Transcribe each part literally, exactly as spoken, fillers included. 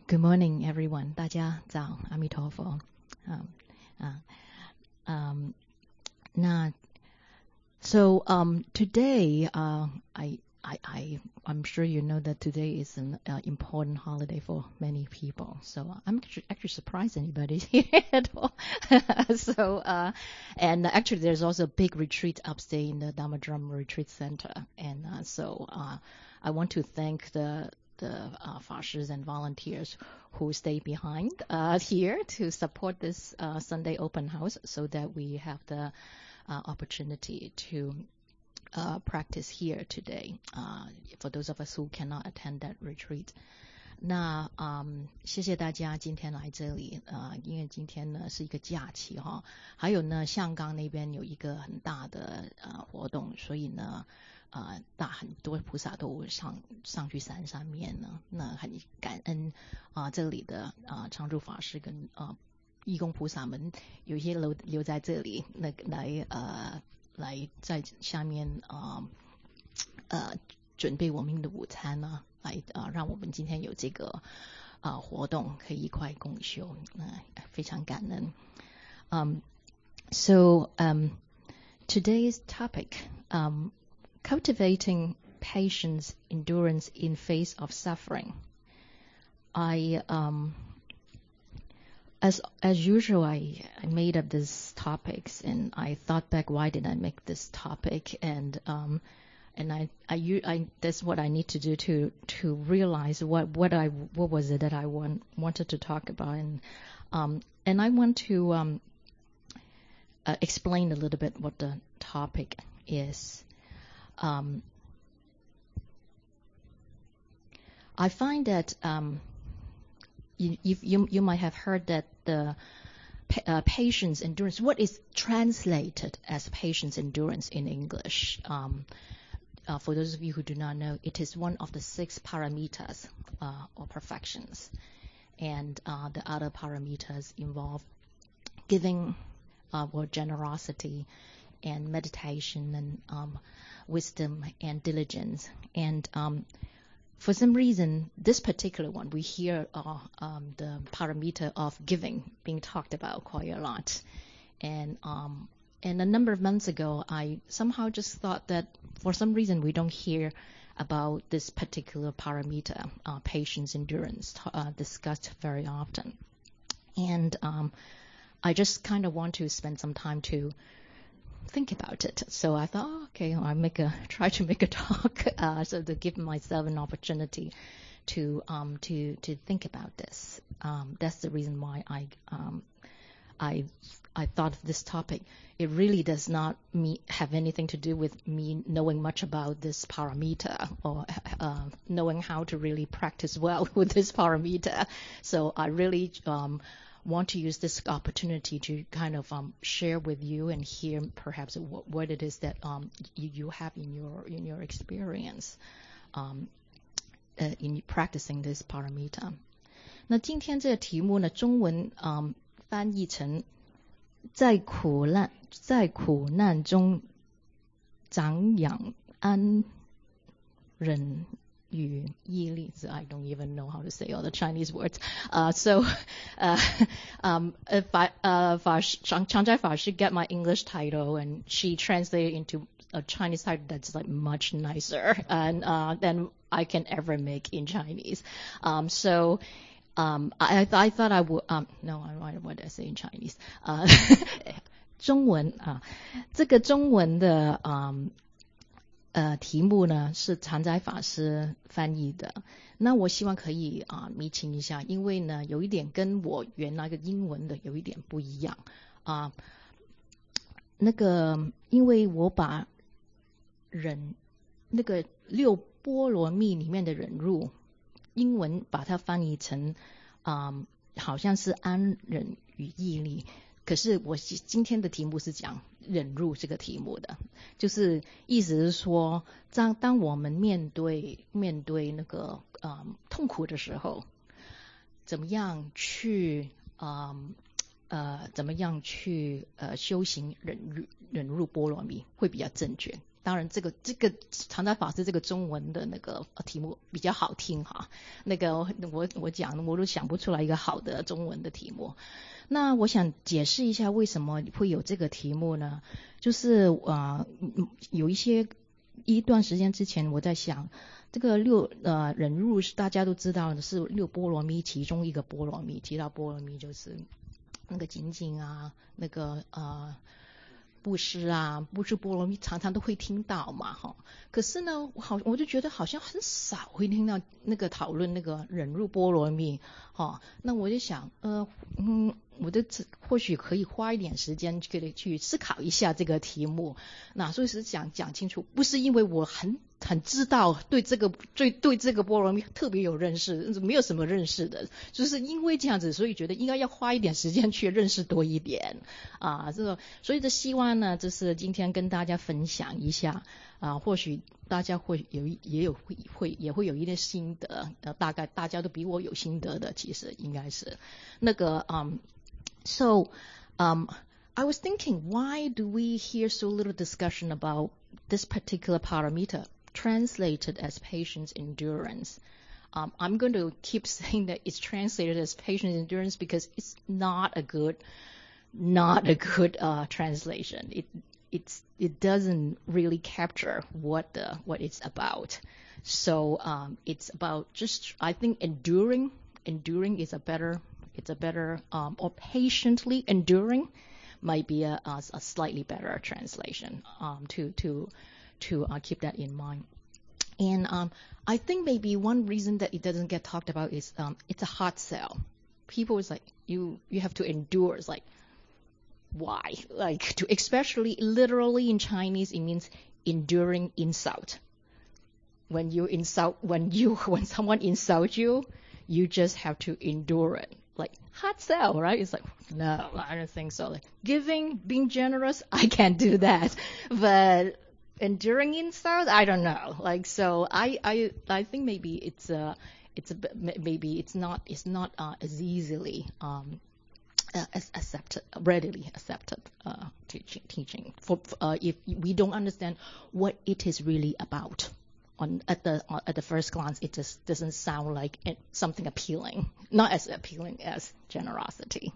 Good morning, everyone. 大家早，阿弥陀佛。Um, uh, um, 那 so um, today, uh, I, I, I, I'm sure you know that today is an uh, important holiday for many people. So I'm actually, actually surprised anybody's here at all. so, uh, and actually, there's also a big retreat upstate in the Dharma Drum Retreat Center, and uh, so uh, I want to thank the the uh, Fashis and volunteers who stay behind uh, here to support this uh, Sunday open house so that we have the uh, opportunity to uh, practice here today uh, for those of us who cannot attend that retreat. 那嗯，谢谢大家今天来这里呃，因为今天呢是一个假期哈，还有呢，香港那边有一个很大的呃活动，所以呢。呃，大很多菩萨都上上去山上面呢，那很感恩啊、呃，这里的啊、呃、常住法师跟啊、呃、义工菩萨们，有一些留留在这里，那来呃来在下面啊 呃, 呃准备我们的午餐呢，来啊、呃、让我们今天有这个啊、呃、活动可以一块共修，那、呃、非常感恩。Um, so um, today's topic. Um, Cultivating patience, endurance in face of suffering. I, um, as as usual, I, I made up these topics, and I thought back, why did I make this topic? And um, and I, I, I, that's what I need to do to to realize what what I what was it that I want wanted to talk about, and um, and I want to um, uh, explain a little bit what the topic is. Um, I find that um, you, you you might have heard that the uh, patience endurance. What is translated as patience endurance in English? Um, uh, for those of you who do not know, it is one of the six paramitas uh, or perfections, and uh, the other paramitas involve giving uh, or generosity and meditation and um, wisdom and diligence. And um, for some reason, this particular one, we hear uh, um, the paramita of giving being talked about quite a lot. And um, and a number of months ago, I somehow just thought that for some reason we don't hear about this particular paramita, uh, patience, endurance, uh, discussed very often. And um, I just kind of want to spend some time to think about it. So I thought, oh, okay, I'll make a try to make a talk, uh, so to give myself an opportunity to um, to to think about this. Um, that's the reason why I um, I I thought of this topic. It really does not me have anything to do with me knowing much about this paramita or uh, knowing how to really practice well with this paramita. So I really um, want to use this opportunity to kind of um, share with you and hear perhaps what, what it is that um, you, you have in your in your experience um, uh, in practicing this paramita. 那今天这个题目呢，中文嗯翻译成在苦难在苦难中长养安忍。与毅力 I don't even know how to say all the Chinese words. Uh, so, uh, um, if I, uh, Chang Chang Fa should get my English title, and she translated into a Chinese title that's like much nicer and uh, than I can ever make in Chinese. Um, so, um, I, I thought I would. Um, no, I what did I say in Chinese? Uh, 中文啊，这个中文的嗯。呃，题目呢是常斋法师翻译的，那我希望可以啊厘清一下，因为呢有一点跟我原来的英文的有一点不一样啊。那个，因为我把忍那个六波罗蜜里面的忍辱，英文把它翻译成啊，好像是安忍与毅力。可是我今天的题目是讲忍辱这个题目的，就是意思是说，当当我们面对面对那个呃痛苦的时候，怎么样去呃呃怎么样去呃修行忍辱忍辱波罗蜜会比较正确。 当然这个这个常在法师这个中文的那个题目比较好听哈，那个我我讲我都想不出来一个好的中文的题目。那我想解释一下为什么会有这个题目呢？就是啊、呃，有一些一段时间之前我在想，这个六呃忍辱是大家都知道的是六波罗蜜其中一个波罗蜜，提到波罗蜜就是那个精进啊，那个呃。布施啊，布施波罗蜜常常都会听到嘛，哈。可是呢，我好我就觉得好像很少会听到那个讨论那个忍辱波罗蜜，哈。那我就想，呃，嗯，我的或许可以花一点时间去去思考一下这个题目。那所以是讲讲清楚，不是因为我很很知道对这个对对这个波罗蜜特别有认识，没有什么认识的，就是因为这样子，所以觉得应该要花一点时间去认识多一点啊。这个所以这希望呢，就是今天跟大家分享一下啊，或许大家会有也有会会也会有一点心得，呃，大概大家都比我有心得的，其实应该是那个嗯 ，so um I was thinking, why do we hear so little discussion about this particular paramita translated as patience endurance? Um, I'm going to keep saying that it's translated as patience endurance because it's not a good, not a good uh, translation. It it's it doesn't really capture what the what it's about. So um, it's about just I think enduring. Enduring is a better it's a better um, or patiently enduring might be a, a, a slightly better translation um, to to to uh, keep that in mind. And um, I think maybe one reason that it doesn't get talked about is um, it's a hard sell. People is like you you have to endure. It's like why? Like to especially literally in Chinese it means enduring insult. When you insult when you when someone insults you, you just have to endure it. Like hard sell, right? It's like, no, I don't think so. Like giving, being generous, I can't do that. But enduring insult, I don't know. Like so, I I I think maybe it's a it's a maybe it's not it's not uh, as easily um uh, as accepted readily accepted uh, teaching teaching for uh, if we don't understand what it is really about. On at the uh, at the first glance, it just doesn't sound like it, something appealing, not as appealing as generosity.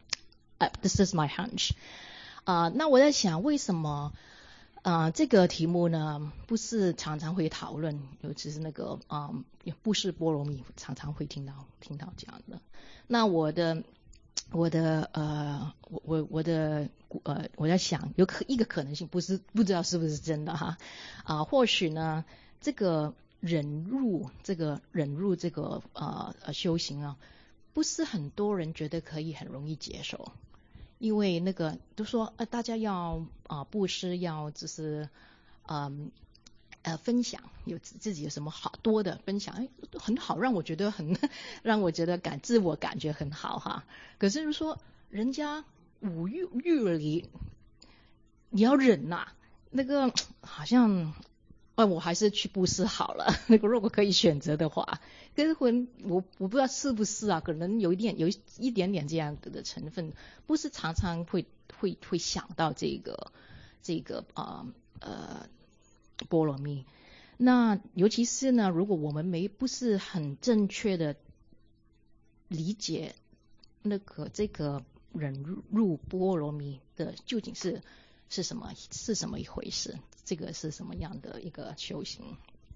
Uh, this is my hunch. 啊、呃，那我在想，为什么啊、呃、这个题目呢，不是常常会讨论，尤其是那个啊、呃、布施波罗蜜，常常会听到听到这样的。那我的我的呃我我我的呃我在想，有可一个可能性，不是不知道是不是真的哈啊、呃，或许呢。这个忍辱，这个忍辱，这个呃呃修行啊，不是很多人觉得可以很容易接受，因为那个都说呃大家要啊、呃、布施，要就是嗯 呃, 呃分享，有自己有什么好多的分享，哎很好，让我觉得很让我觉得感自我感觉很好哈。可是说人家五欲欲里你要忍呐、啊，那个好像。呃，我还是去布施好了。那个如果可以选择的话，可是我我我不知道是不是啊，可能有一点有一点点这样的成分，不是常常会会会想到这个这个啊 呃, 呃波罗蜜。那尤其是呢，如果我们没不是很正确的理解那个这个忍辱波罗蜜的究竟是是什么是什么一回事？这个是什么样的一个修行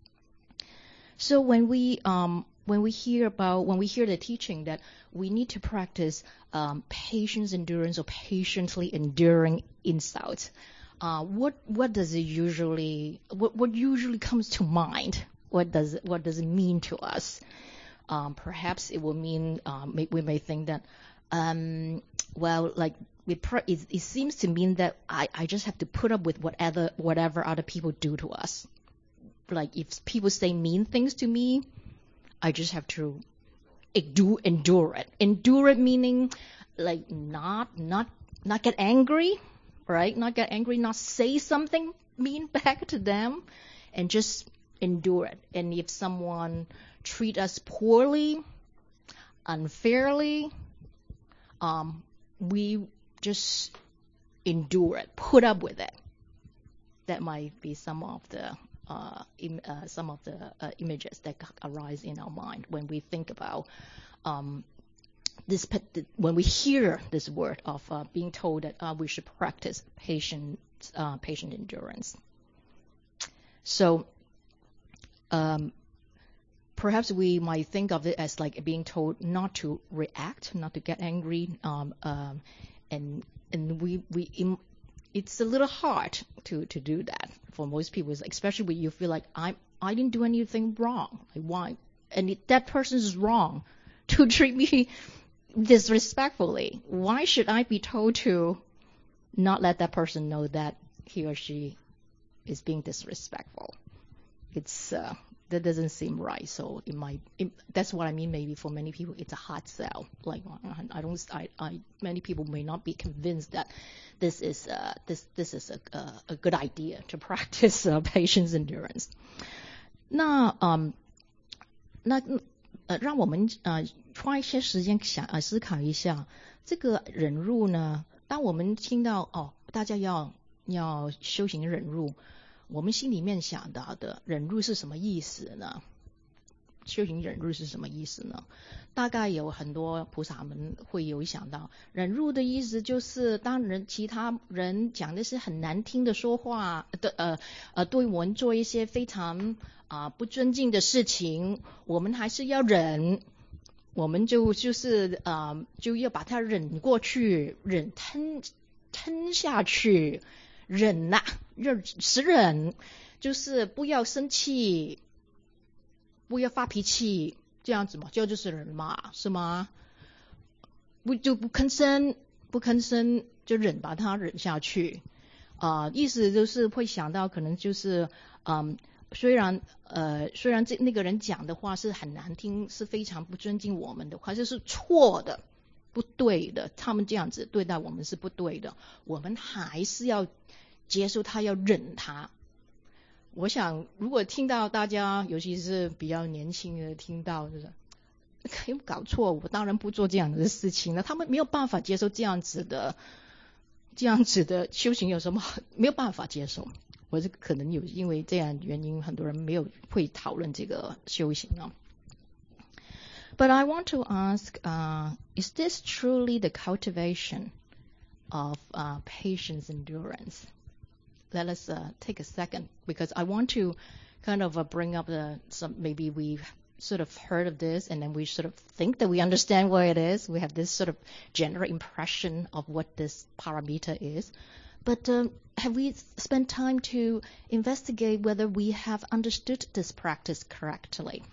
？So when we um when we hear about when we hear the teaching that we need to practice um, patience, endurance, or patiently enduring insult, uh, what what does it usually what what usually comes to mind? What does it, what does it mean to us? Um, perhaps it will mean um, we may think that um, well like. It, it, it seems to mean that I, I just have to put up with whatever whatever other people do to us. Like if people say mean things to me, I just have to do endure it. Endure it meaning like not not not get angry, right? Not get angry, not say something mean back to them, and just endure it. And if someone treat us poorly, unfairly, um, we just endure it, put up with it. that might be some of the uh, Im- uh, some of the uh, images that arise in our mind when we think about um, this. When we hear this word of uh, being told that uh, we should practice patient uh, patient endurance. So um, perhaps we might think of it as like being told not to react, not to get angry, um, um, and and we we. Im- It's a little hard to, to do that for most people, especially when you feel like I I didn't do anything wrong. Like why? And it, that person is wrong to treat me disrespectfully. Why should I be told to not let that person know that he or she is being disrespectful? It's uh, that doesn't seem right. So it might. It, that's what I mean. Maybe for many people, it's a hard sell. Like I don't. I, I many people may not be convinced that this is uh, this this is a, a a good idea to practice uh, patience endurance. 那嗯，那呃，让我们呃花一些时间想呃思考一下这个忍辱呢。当我们听到哦，大家要要修行忍辱。我们心里面想到的忍辱是什么意思呢？修行忍辱是什么意思呢？大概有很多菩萨们会有想到，忍辱的意思就是当人其他人讲的是很难听的说话的，呃呃，对我们做一些非常啊、呃、不尊敬的事情，我们还是要忍，我们就就是啊、呃、就要把它忍过去，忍吞吞下去。忍呐、啊，忍使忍，就是不要生气，不要发脾气，这样子嘛，这就是忍嘛，是吗？不就不吭声，不吭声就忍，把它忍下去。啊、呃，意思就是会想到，可能就是，嗯，虽然呃，虽然这那个人讲的话是很难听，是非常不尊敬我们的话，这是错的。不对的，他们这样子对待我们是不对的，我们还是要接受他，要忍他。我想，如果听到大家，尤其是比较年轻的，听到就是有搞错，我当然不做这样的事情了。他们没有办法接受这样子的，这样子的修行有什么没有办法接受？或者可能有因为这样原因，很多人没有会讨论这个修行啊。But I want to ask, uh, is this truly the cultivation of uh, patience endurance? Let us uh, take a second, because I want to kind of uh, bring up the, some, maybe we've sort of heard of this and then we sort of think that we understand what it is. We have this sort of general impression of what this paramita is. But um, have we spent time to investigate whether we have understood this practice correctly?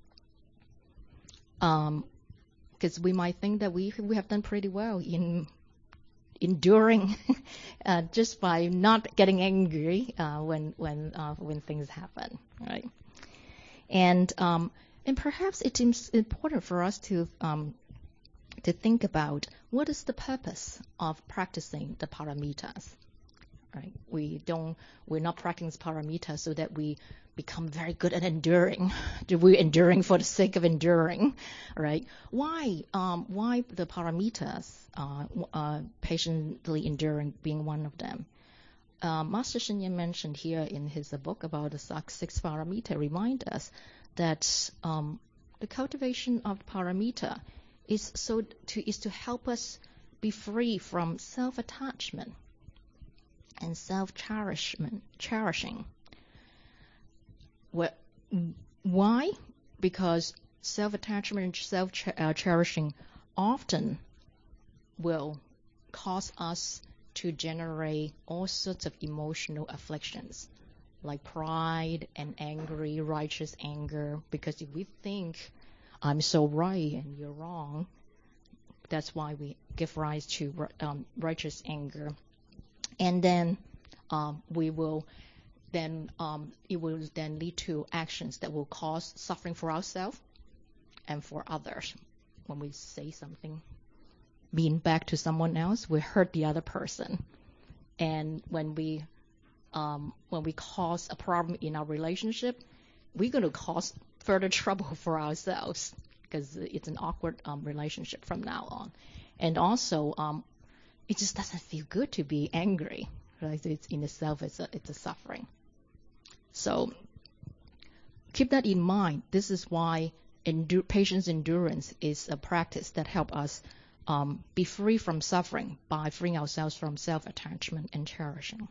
Um, because we might think that we we have done pretty well in enduring uh, just by not getting angry uh, when when uh, when things happen, right? And um, and perhaps it seems important for us to um, to think about what is the purpose of practicing the paramitas, right? We don't we're not practicing paramitas so that we become very good at enduring. We're enduring for the sake of enduring, right? Why? Um, why the paramitas? Uh, uh, patiently enduring being one of them. Uh, Master Sheng Yen mentioned here in his uh, book about the six paramita, remind us that um, the cultivation of paramita is so to is to help us be free from self-attachment and self-cherishment, cherishing. Well, why? Because self-attachment and self-cherishing often will cause us to generate all sorts of emotional afflictions, like pride and angry, righteous anger. Because if we think, I'm so right and you're wrong, that's why we give rise to um, righteous anger. And then um, we will then um, it will then lead to actions that will cause suffering for ourselves and for others. When we say something mean back to someone else, we hurt the other person. And when we um, when we cause a problem in our relationship, we're going to cause further trouble for ourselves because it's an awkward um, relationship from now on. And also, um, it just doesn't feel good to be angry. right? It's in itself, it's a, it's a suffering. So keep that in mind. This is why endu- patience endurance is a practice that helps us um, be free from suffering by freeing ourselves from self-attachment and cherishing.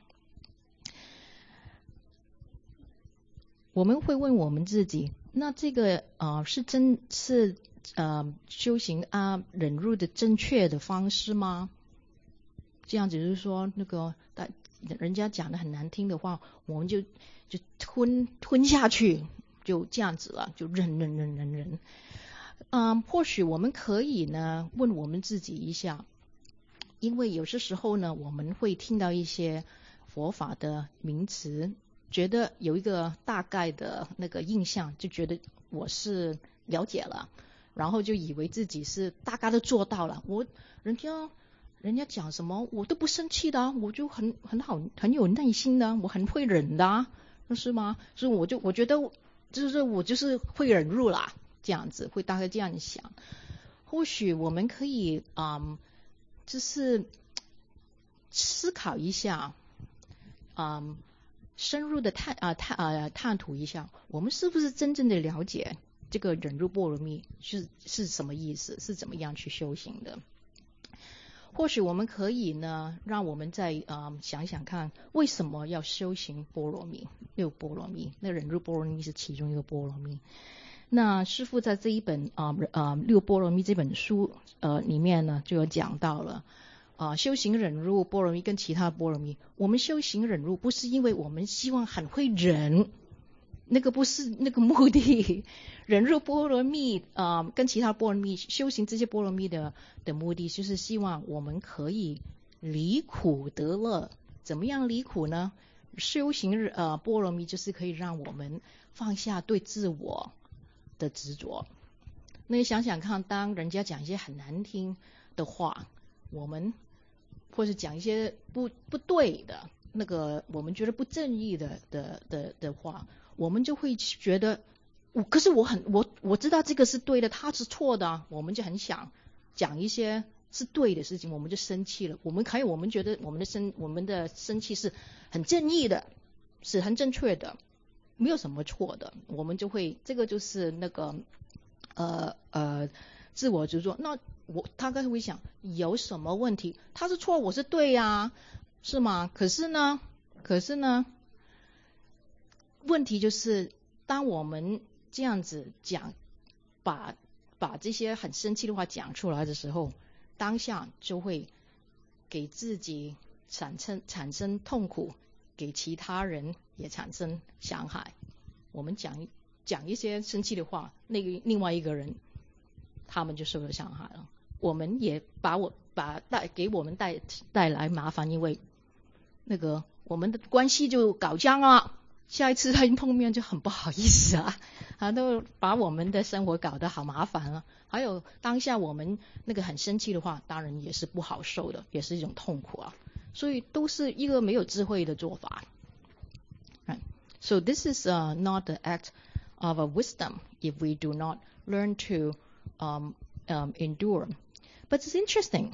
我们会问我们自己，那这个呃是真是呃修行啊忍辱的正确的方式吗？这样子就是说，那个人家讲的很难听的话，我们就就吞吞下去，就这样子了，就忍忍忍忍忍。嗯，或许我们可以呢问我们自己一下，因为有些时候呢，我们会听到一些佛法的名词，觉得有一个大概的那个印象，就觉得我是了解了，然后就以为自己是大概都做到了。我人家人家讲什么我都不生气的、啊，我就很很好很有耐心的，我很会忍的、啊，是吗？所以我就我觉得就是我就是会忍辱啦，这样子会大概这样想。或许我们可以嗯，就是思考一下，嗯。深入的探啊探啊探讨一下，我们是不是真正的了解这个忍辱波罗蜜是是什么意思，是怎么样去修行的？或许我们可以呢，让我们再啊、呃、想想看，为什么要修行波罗蜜？六波罗蜜，那忍辱波罗蜜是其中一个波罗蜜。那师父在这一本啊啊、呃、六波罗蜜这本书呃里面呢，就有讲到了。啊、呃，修行忍辱波罗蜜跟其他波罗蜜，我们修行忍辱不是因为我们希望很会忍，那个不是那个目的。忍辱波罗蜜啊、呃，跟其他波罗蜜修行这些波罗蜜的的目的，就是希望我们可以离苦得乐。怎么样离苦呢？修行呃波罗蜜就是可以让我们放下对自我的执着。那你想想看，当人家讲一些很难听的话，我们或是讲一些不不对的那个我们觉得不正义的的的的话，我们就会觉得我可是我很我我知道这个是对的，他是错的、啊，我们就很想讲一些是对的事情，我们就生气了。我们还有我们觉得我们的生我们的生气是很正义的，是很正确的，没有什么错的，我们就会这个就是那个呃呃自我执着。那我大概会想有什么问题？他是错，我是对呀、啊，是吗？可是呢，可是呢，问题就是当我们这样子讲，把把这些很生气的话讲出来的时候，当下就会给自己产生产生痛苦，给其他人也产生伤害。我们讲讲一些生气的话，那个另外一个人他们就受到伤害了。我们也把我把带给我们带带来麻烦，因为那个我们的关系就搞僵了，下一次他一碰面就很不好意思啊，啊都把我们的生活搞得好麻烦了。还有当下我们那个很生气的话，当然也是不好受的，也是一种痛苦啊。所以都是一个没有智慧的做法。Right. So this is uh, not the act of a wisdom if we do not learn to um, um, endure. But it's interesting.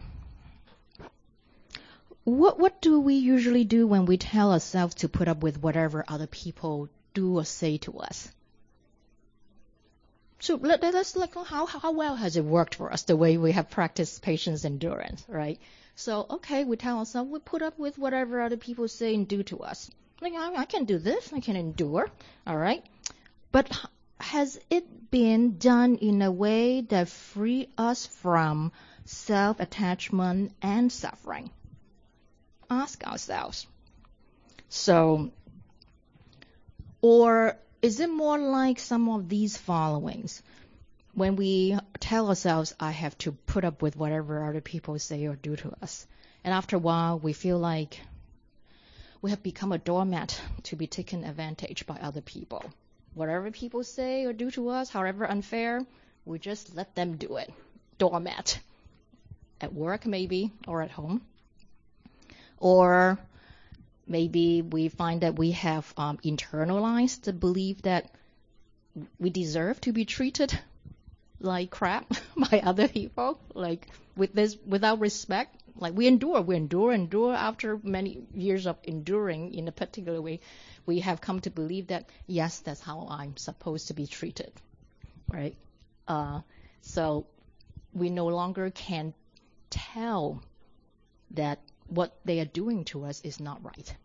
What what do we usually do when we tell ourselves to put up with whatever other people do or say to us? So let, let us look at how how well has it worked for us, the way we have practiced patience endurance, right? So okay, we tell ourselves we put up with whatever other people say and do to us. Like I, I can do this, I can endure, all right? But has it been done in a way that free us from self-attachment and suffering? Ask ourselves. So, or is it more like some of these followings? When we tell ourselves, I have to put up with whatever other people say or do to us. And after a while, we feel like we have become a doormat to be taken advantage by other people. Whatever people say or do to us, however unfair, we just let them do it. Doormat. At work, maybe, or at home. Or maybe we find that we have um, internalized the belief that we deserve to be treated like crap by other people, like with this, without respect. Like we endure, we endure, endure. After many years of enduring in a particular way, we have come to believe that, yes, that's how I'm supposed to be treated, right? Uh, so we no longer can tell that what they are doing to us is not right.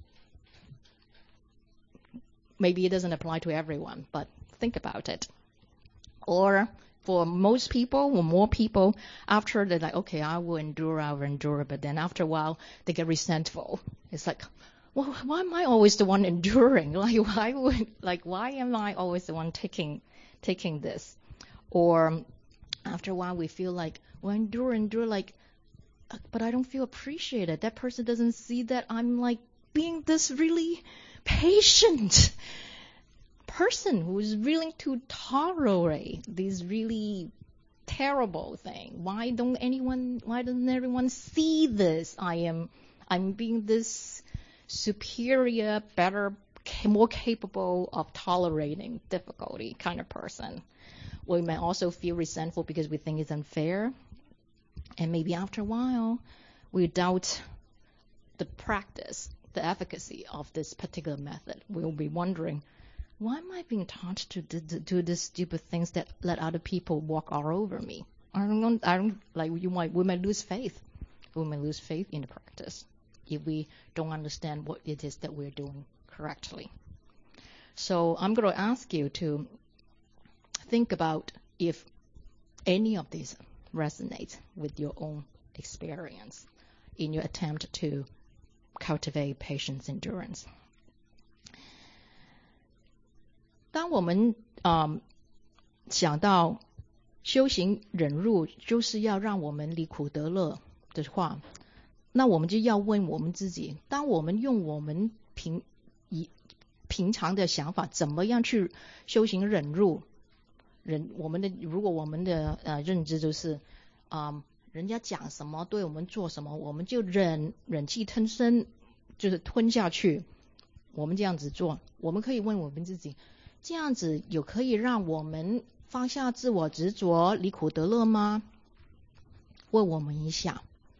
Maybe it doesn't apply to everyone, but think about it. Or for most people, or more people, after they're like, okay, I will endure, I will endure, but then after a while, they get resentful. It's like, well, why am I always the one enduring? Like, why would, like, why am I always the one taking, taking this? Or after a while, we feel like, well, endure, endure, like, but I don't feel appreciated. That person doesn't see that I'm like being this really patient person who is willing to tolerate these really terrible things. Why don't anyone, why doesn't everyone see this? I am, I'm being this superior, better, more capable of tolerating difficulty kind of person. We may also feel resentful because we think it's unfair. And maybe after a while, we doubt the practice, the efficacy of this particular method. We'll be wondering, why am I being taught to do these stupid things that let other people walk all over me? I don't, I don't, like, you might, we might lose faith. We may lose faith in the practice if we don't understand what it is that we're doing correctly. So I'm going to ask you to think about if any of these resonate with your own experience in your attempt to cultivate patience endurance. 当我们嗯想到修行忍辱就是要让我们离苦得乐的话，那我们就要问我们自己，当我们用我们平以平常的想法，怎么样去修行忍辱？忍我们的如果我们的呃认知就是啊、呃，人家讲什么对我们做什么，我们就忍忍气吞声，就是吞下去。我们这样子做，我们可以问我们自己，这样子有可以让我们放下自我执着，离苦得乐吗？问我们一下。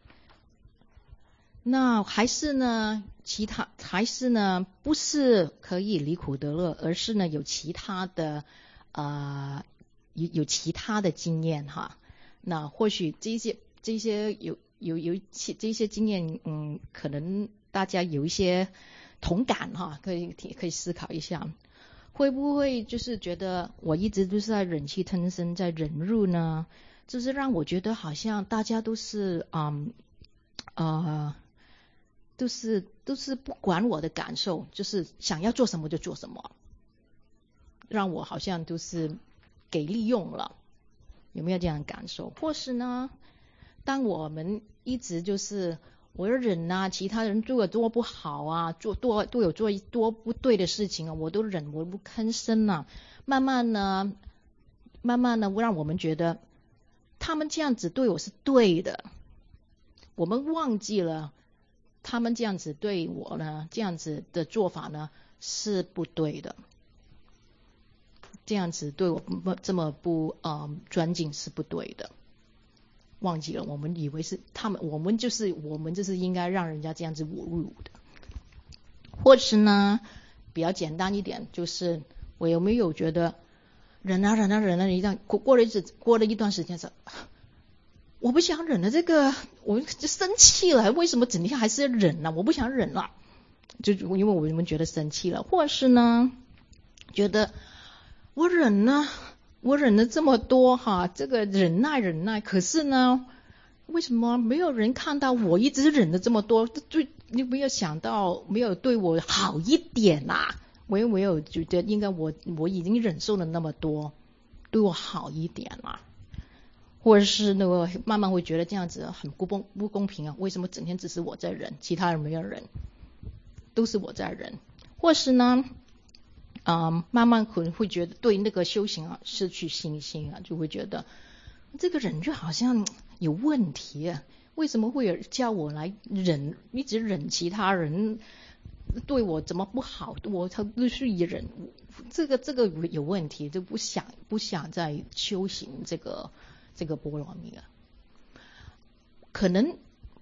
那还是呢，其他还是呢，不是可以离苦得乐，而是呢有其他的呃有有其他的经验哈。那或许这些这些有有有这些经验，嗯，可能大家有一些同感哈，可以可以思考一下，会不会就是觉得我一直都是在忍气吞声，在忍辱呢？就是让我觉得好像大家都是嗯呃。都是都是不管我的感受，就是想要做什么就做什么，让我好像都是给利用了，有没有这样的感受？或是呢，当我们一直就是我要忍啊，其他人做多不好啊，做多都有做多不对的事情啊，我都忍，我不吭声啊，慢慢呢，慢慢呢，让我们觉得他们这样子对我是对的，我们忘记了。他们这样子对我呢，这样子的做法呢是不对的，这样子对我不这么不呃尊敬是不对的，忘记了，我们以为是他们，我们就是我们就是应该让人家这样子侮辱的，或是呢比较简单一点，就是我有没有觉得忍啊忍啊忍啊一段过过了一直过了一段时间是。我不想忍了，这个我就生气了，为什么整天还是要忍呢、啊？我不想忍了，就因为我们觉得生气了，或是呢，觉得我忍呢，我忍了这么多哈，这个忍耐忍耐，可是呢，为什么没有人看到我一直忍了这么多？对，你没有想到，没有对我好一点呐、啊？我又没有觉得应该我我已经忍受了那么多，对我好一点啦、啊。或者是那个慢慢会觉得这样子很不公不公平啊？为什么整天只是我在忍，其他人没有忍，都是我在忍？或是呢，嗯，慢慢可能会觉得对那个修行啊失去信心啊，就会觉得这个忍就好像有问题啊，为什么会有叫我来忍，一直忍其他人对我怎么不好，我他必须忍，这个这个有问题，就不想不想再修行这个。这个波罗蜜了，可能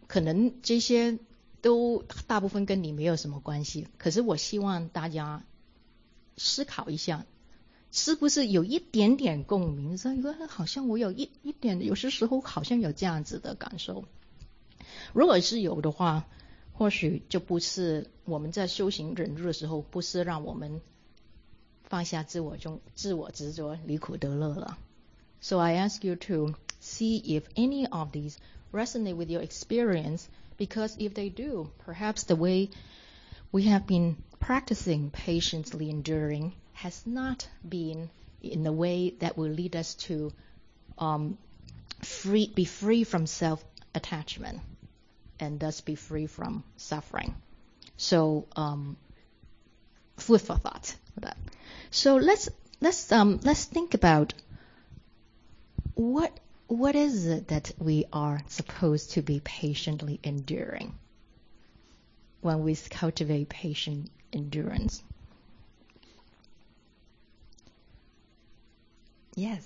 可能这些都大部分跟你没有什么关系，可是我希望大家思考一下，是不是有一点点共鸣，说好像我有一一点，有些时候好像有这样子的感受。如果是有的话，或许就不是我们在修行忍辱的时候，不是让我们放下自我中自我执着，离苦得乐了。So I ask you to see if any of these resonate with your experience, because if they do, perhaps the way we have been practicing patiently enduring has not been in a way that will lead us to um, free, be free from self-attachment and thus be free from suffering. So um, food for thought for that. So let's let's um, let's think about what what is it that we are supposed to be patiently enduring when we cultivate patient endurance. Yes.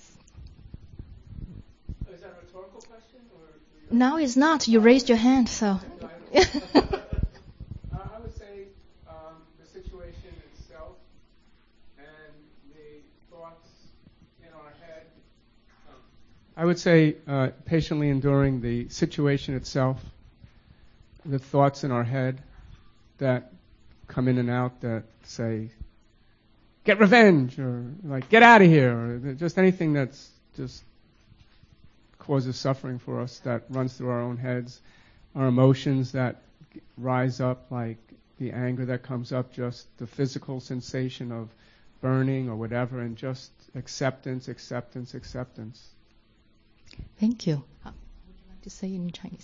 Is that a rhetorical question? Or no, it's not. You raised your hand, so. I would say um, the situation itself and the thoughts in our head. I would say uh, patiently enduring the situation itself, the thoughts in our head that come in and out that say, get revenge, or like, get out of here, or just anything that's just causes suffering for us that runs through our own heads, our emotions that rise up, like the anger that comes up, just the physical sensation of burning or whatever, and just acceptance, acceptance, acceptance. Thank you. Uh, would you like to say it in Chinese?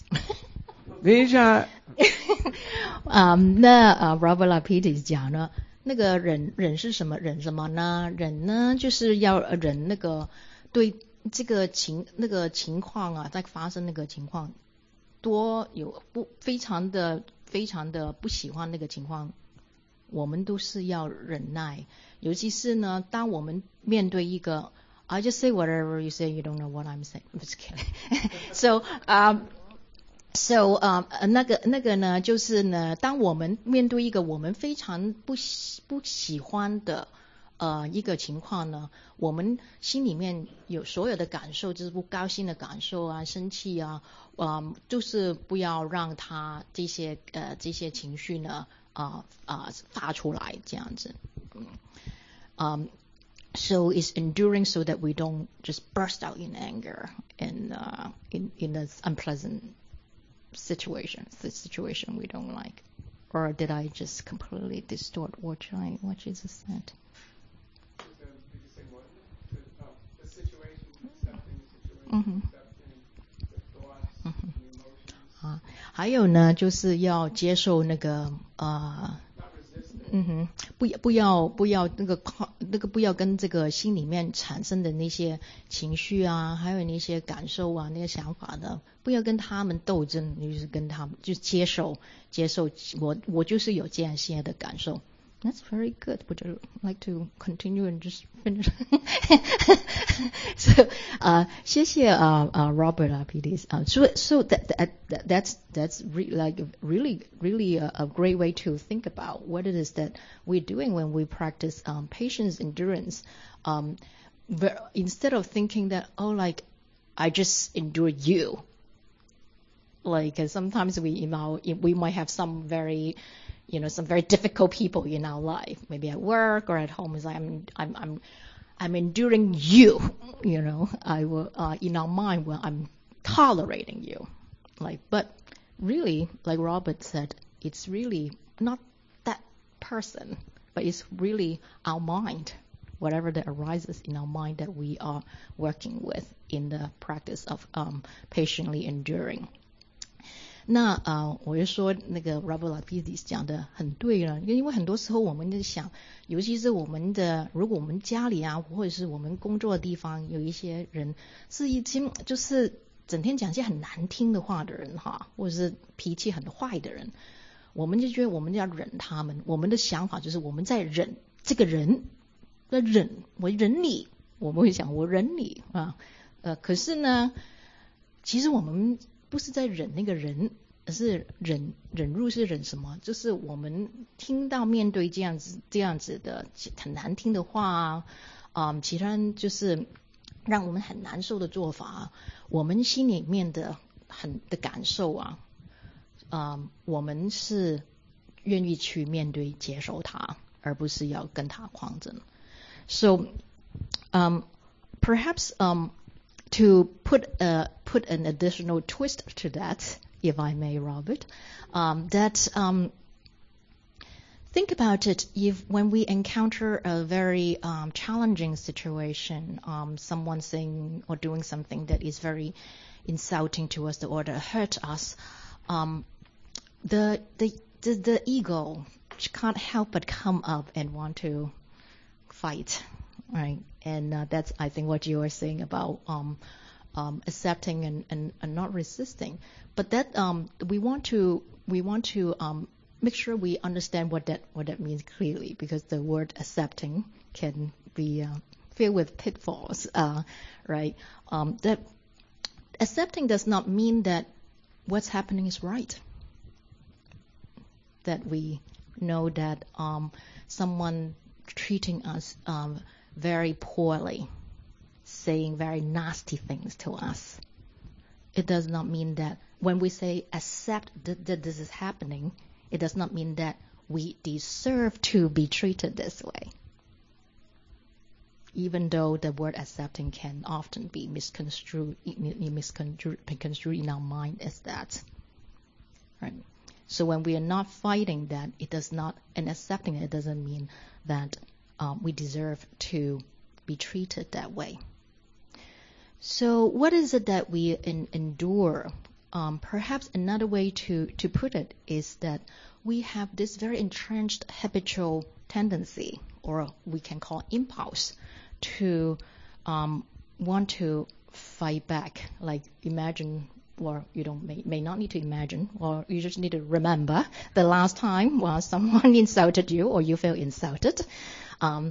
嗯，那呃 Robert Lapidus 讲呢，那个忍忍是什么？忍什么呢？忍呢，就是要忍那个对这个情那个情况啊，在发生那个情况，多有不非常的非常的不喜欢那个情况，我们都是要忍耐。尤其是呢，当我们面对一个 I just say whatever you say, you don't know what I'm saying. I'm just kidding. so, um, so, um, 那个那个呢，就是呢，当我们面对一个我们非常不喜不喜欢的呃一个情况呢，我们心里面有所有的感受，就是不高兴的感受啊，生气啊，嗯，就是不要让他这些呃这些情绪呢啊啊、呃呃、发出来这样子，嗯。Um, So it's enduring so that we don't just burst out in anger and uh, in in an unpleasant situation, the situation we don't like. Or did I just completely distort what I what Jesus said? Did you say what? The, oh, the situation, accepting the situation, Mm-hmm. accepting the thoughts, Mm-hmm. the emotions. 啊，还有呢，就是要接受那个呃。嗯哼，不不要不要那个那个不要跟这个心里面产生的那些情绪啊，还有那些感受啊，那些想法的，不要跟他们斗争，就是跟他们就接受接受我我就是有这样些的感受。That's very good. Would you like to continue and just finish? so, 呃，谢谢呃呃 Robert Lapidus. Uh, so so that, that that's that's re- like really really a, a great way to think about what it is that we're doing when we practice um, patience, endurance. Um, but instead of thinking that oh like I just endure you, like uh, sometimes we you know we might have some very you know, some very difficult people in our life, maybe at work or at home. Is like I'm, I'm, I'm, I'm enduring you. You know, I will uh, in our mind, well, I'm tolerating you. Like, but really, like Robert said, it's really not that person, but it's really our mind, whatever that arises in our mind that we are working with in the practice of um, patiently enduring. 那呃，我就说那个 Robert Lapidus 讲的很对了，因为很多时候我们在想，尤其是我们的，如果我们家里啊，或者是我们工作的地方，有一些人是已经就是整天讲些很难听的话的人哈，或者是脾气很坏的人，我们就觉得我们要忍他们，我们的想法就是我们在忍这个人，在忍我忍你，我们会想我忍你啊，呃，可是呢，其实我们不是在忍那个人， 是忍忍辱是忍什么？就是我们听到面对这样子这样子的很难听的话啊，嗯，其他人就是让我们很难受的做法，我们心里面的很的感受啊，嗯，我们是愿意去面对接受它，而不是要跟它抗争。So, um, perhaps um, to put a, put an additional twist to that, if I may, Robert, um, that um, think about it. If when we encounter a very um, challenging situation, um, someone saying or doing something that is very insulting to us or that hurt us, um, the, the the the ego can't help but come up and want to fight, right? And uh, that's, I think, what you were saying about um, um, accepting and, and, and not resisting. But that um, we want to we want to um, make sure we understand what that what that means clearly, because the word accepting can be uh, filled with pitfalls, uh, right? Um, that accepting does not mean that what's happening is right. That we know that um, someone treating us um, very poorly, saying very nasty things to us. It does not mean that when we say accept that, that this is happening, it does not mean that we deserve to be treated this way. Even though the word accepting can often be misconstrued, misconstrued, misconstrued in our mind as that. Right? So when we are not fighting that, it does not, and accepting it, it doesn't mean that um, we deserve to be treated that way. So what is it that we in, endure? Um, perhaps another way to, to put it is that we have this very entrenched habitual tendency, or we can call impulse, to um, want to fight back. Like imagine, or you don't may, may not need to imagine, or you just need to remember the last time while someone insulted you or you feel insulted. Um,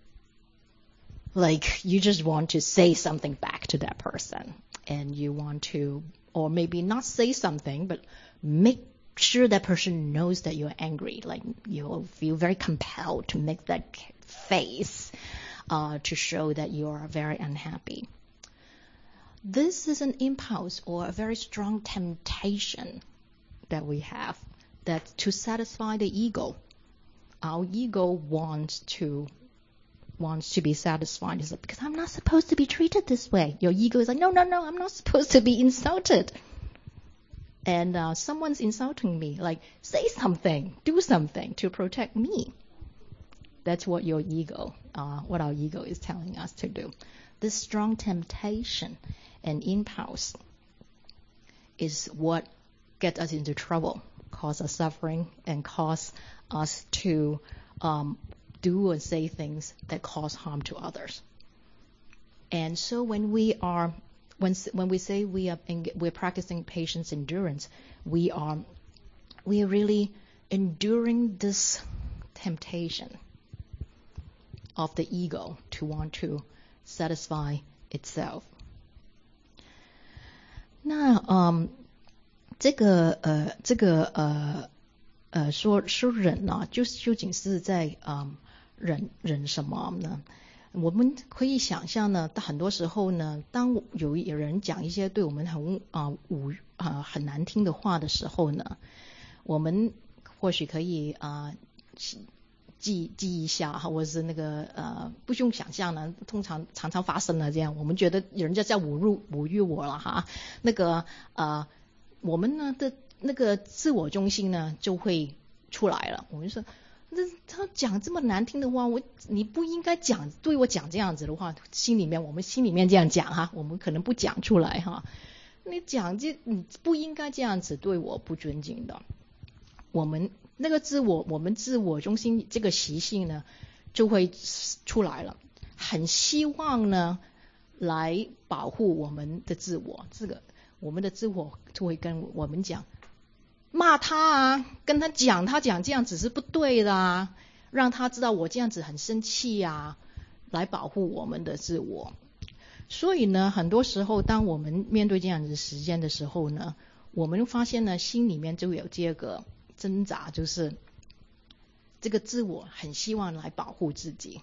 like you just want to say something back to that person, and you want to, or maybe not say something, but make sure that person knows that you're angry. Like you'll feel very compelled to make that face uh, to show that you're very unhappy. This is an impulse or a very strong temptation that we have, that to satisfy the ego. Our ego wants to wants to be satisfied. It's like, because I'm not supposed to be treated this way. Your ego is like, no, no, no, I'm not supposed to be insulted. And uh, someone's insulting me. Like, say something, do something to protect me. That's what your ego, uh, what our ego is telling us to do. This strong temptation and impulse is what gets us into trouble, cause us suffering, and cause us to um, do or say things that cause harm to others. And so when we are, when when we say we are we're practicing patience endurance, we are we are really enduring this temptation of the ego to want to satisfy itself. 那嗯，这个呃，这个呃呃，说说忍呢、啊，就是究竟是在嗯忍忍什么呢？我们可以想象呢，很多时候呢，当有有人讲一些对我们很啊侮啊很难听的话的时候呢，我们或许可以啊。记记一下哈，或者是那个呃，不用想象呢，通常常常发生了这样，我们觉得人家在侮辱侮辱我了哈，那个呃，我们呢的那个自我中心呢就会出来了，我们说，那他讲这么难听的话，我你不应该讲对我讲这样子的话，心里面我们心里面这样讲哈，我们可能不讲出来哈，你讲这你不应该这样子对我不尊敬的，我们。那个自我，我们自我中心这个习性呢，就会出来了。很希望呢，来保护我们的自我。这个我们的自我就会跟我们讲，骂他啊，跟他讲，他讲这样子是不对的啊，让他知道我这样子很生气啊，来保护我们的自我。所以呢，很多时候当我们面对这样子时间的时候呢， 我们发现呢，心里面就有这个挣扎，就是这个自我很希望来保护自己，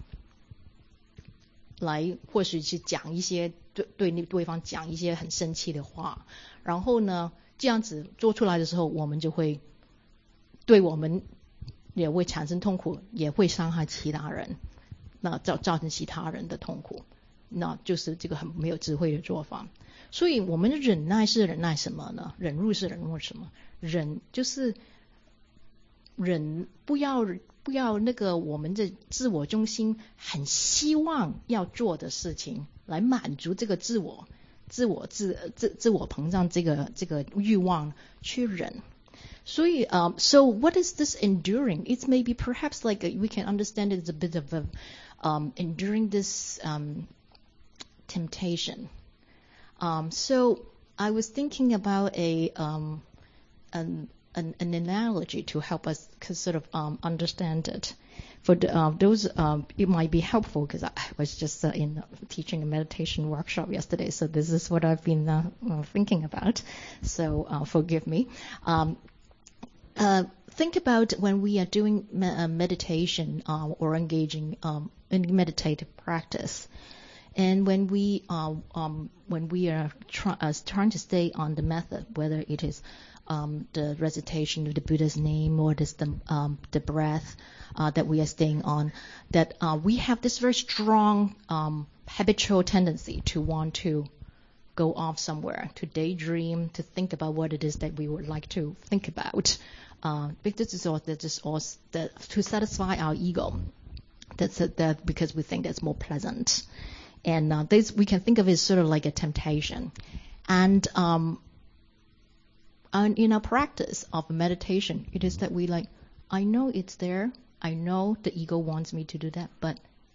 来或许去讲一些对对对方讲一些很生气的话，然后呢，这样子做出来的时候，我们就会对我们也会产生痛苦，也会伤害其他人，那造造成其他人的痛苦，那就是这个很没有智慧的做法。所以我们的忍耐是忍耐什么呢？忍辱是忍辱什么？忍就是忍，不要不要那个我们的自我中心很希望要做的事情来满足这个自我自我自自自我膨胀这个这个欲望去忍。所以um, so what is this enduring? It's maybe perhaps like a, we can understand it as a bit of a um, enduring this um, temptation. Um, so I was thinking about a um, an, an, an analogy to help us sort of um, understand it. For the, uh, those, um, it might be helpful because I was just uh, in teaching a meditation workshop yesterday, so this is what I've been uh, uh, thinking about. So uh, forgive me. Um, uh, think about when we are doing me- uh, meditation uh, or engaging um, in meditative practice. And when we uh, um, when we are try, uh, trying to stay on the method, whether it is um, the recitation of the Buddha's name or just the um, the breath uh, that we are staying on, that uh, we have this very strong um, habitual tendency to want to go off somewhere, to daydream, to think about what it is that we would like to think about. Uh, this is all that is all that to satisfy our ego. That's that because we think that's more pleasant. And uh, this we can think of it as sort of like a temptation. And um, and in our practice of meditation, it is that we like, I know it's there. I know the ego wants me to do that, but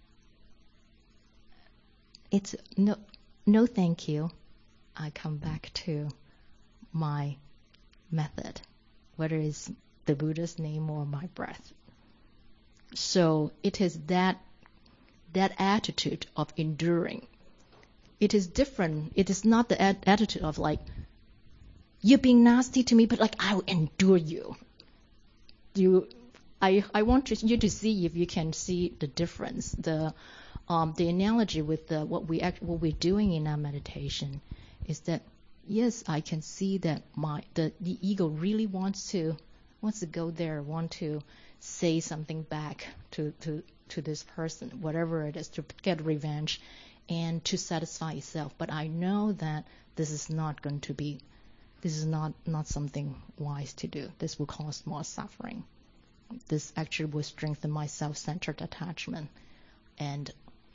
it's no, no thank you. I come back to my method, whether it's the Buddha's name or my breath. So it is that that attitude of enduring. It is different. It is not the ad- attitude of like, you're being nasty to me, but like, I will endure you. You, I, I want to, you to see if you can see the difference. The, um, the analogy with the, what we act, what we're doing in our meditation is that, yes, I can see that my, the, the ego really wants to, wants to go there, want to say something back to, to, to this person, whatever it is, to get revenge and to satisfy itself. But I know that this is not going to be, this is not, not something wise to do. This will cause more suffering. This actually will strengthen my self-centered attachment. And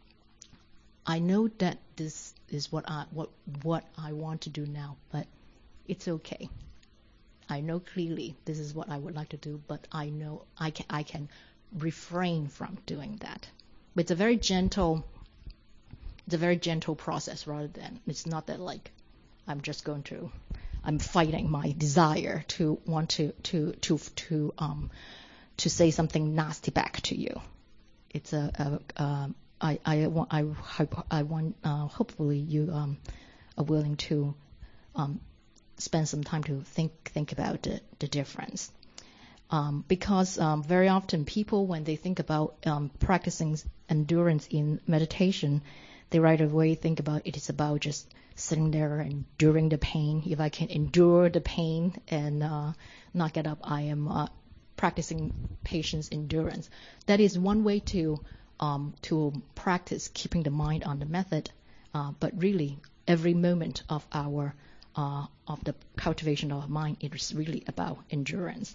I know that this is what I, what, what I want to do now, but it's okay. I know clearly this is what I would like to do, but I know I can, I can refrain from doing that. But it's a very gentle, it's a very gentle process rather than, it's not that like, I'm just going to, I'm fighting my desire to want to, to, to, to, um, to say something nasty back to you. It's a, a, a I, I want, I, I want, uh, hopefully you, um, are willing to, um, spend some time to think, think about the, the difference. Um, because um, very often people, when they think about um, practicing endurance in meditation, they right away think about it is about just sitting there and enduring the pain. If I can endure the pain and uh, not get up, I am uh, practicing patience endurance. That is one way to um, to practice keeping the mind on the method. Uh, but really, every moment of our uh, of the cultivation of our mind, it is really about endurance.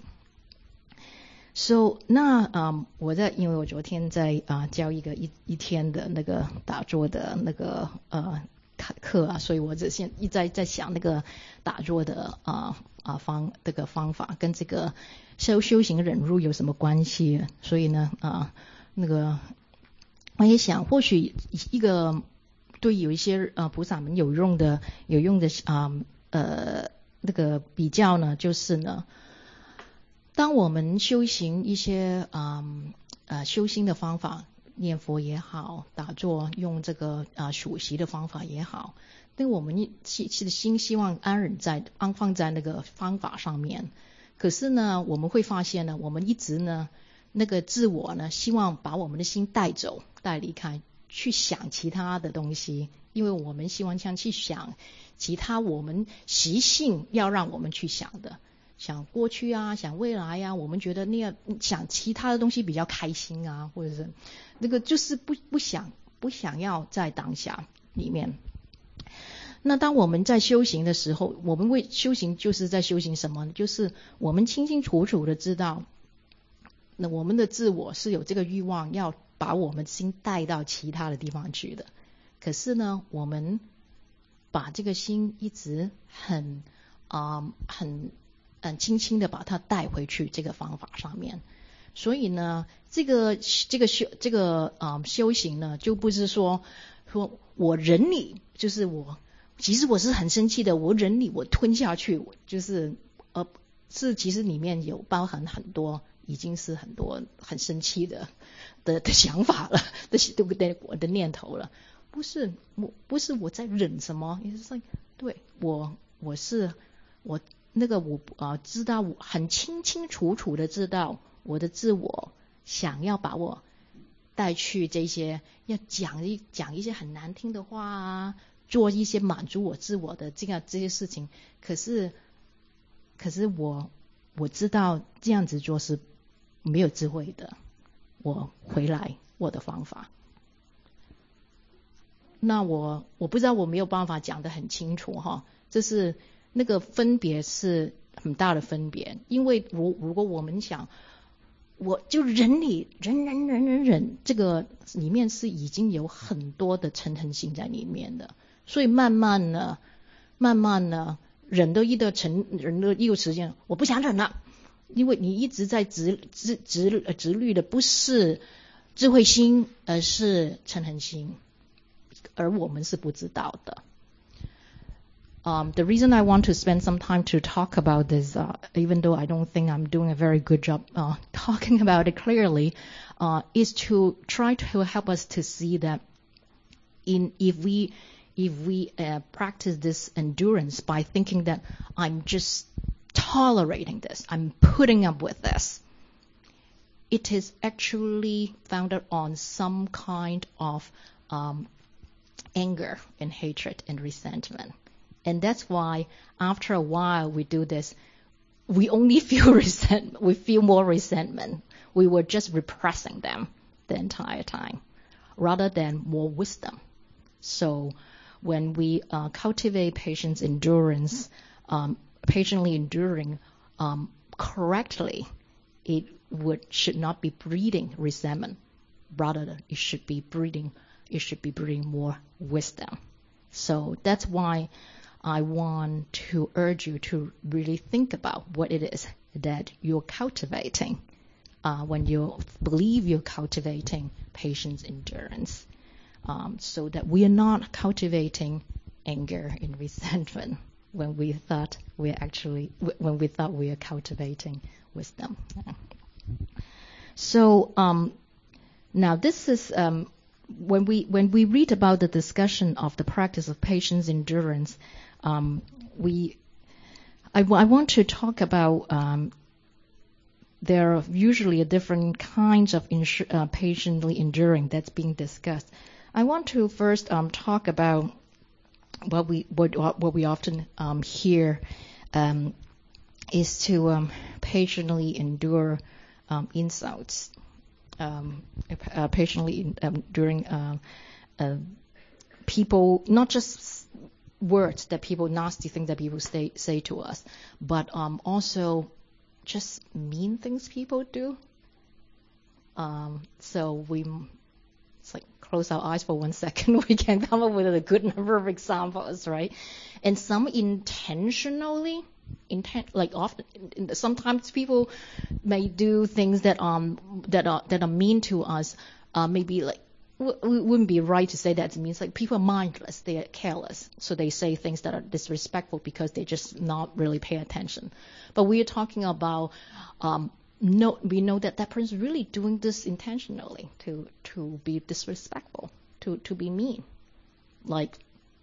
So 那嗯，我在因为我昨天在啊、呃、教一个一一天的那个打坐的那个呃课啊，所以我这现一在在想那个打坐的啊啊方这个方法跟这个修修行忍辱有什么关系？所以呢啊那个我也想，或许一个对有一些呃菩萨们有用的有用的啊 呃, 呃那个比较呢，就是呢。当我们修行一些嗯呃修心的方法，念佛也好，打坐用这个啊数息的方法也好， 但我们其其实心希望安忍在安放在那个方法上面。可是呢，我们会发现呢，我们一直呢，那个自我呢，希望把我们的心带走、带离开，去想其他的东西，因为我们希望像去想其他我们习性要让我们去想的，想过去啊，想未来啊，我们觉得那样想其他的东西比较开心啊，或者是那个就是不不想不想要在当下里面。那当我们在修行的时候，我们为修行就是在修行什么呢？就是我们清清楚楚的知道，那我们的自我是有这个欲望要把我们心带到其他的地方去的。可是呢，我们把这个心一直很啊、呃、很很轻轻的把它带回去这个方法上面。所以呢，这个这个修这个啊、呃、修行呢，就不是说说我忍你，就是我。其实我是很生气的，我忍你，我吞下去，我就是呃是其实里面有包含很多，已经是很多很生气的的的想法了，的对不对？我的念头了，不是我不是我在忍什么，也是对我我是我那个我啊、呃、知道我很清清楚楚的知道我的自我想要把我带去这些，要讲一讲一些很难听的话啊。做一些满足我自我的这样这些事情，可是可是我我知道这样子做是没有智慧的，我回来我的方法。那我我不知道我没有办法讲得很清楚哈，这是那个分别是很大的分别，因为如如果我们想我就忍你忍忍忍忍忍，这个里面是已经有很多的嗔恨心在里面的。所以慢慢呢，慢慢呢，忍的一个成，忍的一个时间，我不想忍了，因为你一直在直直直直虑的不是智慧心，而是嗔恨心，而我们是不知道的。Um, the reason I want to spend some time to talk about this, uh, even though I don't think I'm doing a very good job uh, talking about it clearly, uh, is to try to help us to see that in if we if we uh, practice this endurance by thinking that I'm just tolerating this, I'm putting up with this, it is actually founded on some kind of um, anger and hatred and resentment. And that's why after a while we do this, we only feel resentment, we feel more resentment. We were just repressing them the entire time rather than more wisdom. So when we uh, cultivate patience endurance, um, patiently enduring um, correctly, it would should not be breeding resentment. Rather, it should be breeding. It should be breeding more wisdom. So that's why I want to urge you to really think about what it is that you're cultivating uh, when you believe you're cultivating patience endurance. Um, so that we are not cultivating anger and resentment when we thought we're actually when we thought we are cultivating wisdom. So um, now this is um, when we when we read about the discussion of the practice of patience endurance, um, we I, I want to talk about um, there are usually different kinds of insur- uh, patiently enduring that's being discussed. I want to first um, talk about what we what, what we often um, hear um, is to um, patiently endure um, insults, um, uh, patiently enduring uh, uh, people, not just words that people, nasty things that people say say to us, but um, also just mean things people do. Um, so we. It's like close our eyes for one second, we can come up with a good number of examples, right? And some intentionally, intent, like often, sometimes people may do things that um that are that are mean to us. Uh, maybe like w- we wouldn't be right to say that. It means like people are mindless, they are careless, so they say things that are disrespectful because they just not really pay attention. But we are talking about um. No, we know that that person is really doing this intentionally to to be disrespectful, to to be mean. Like it's like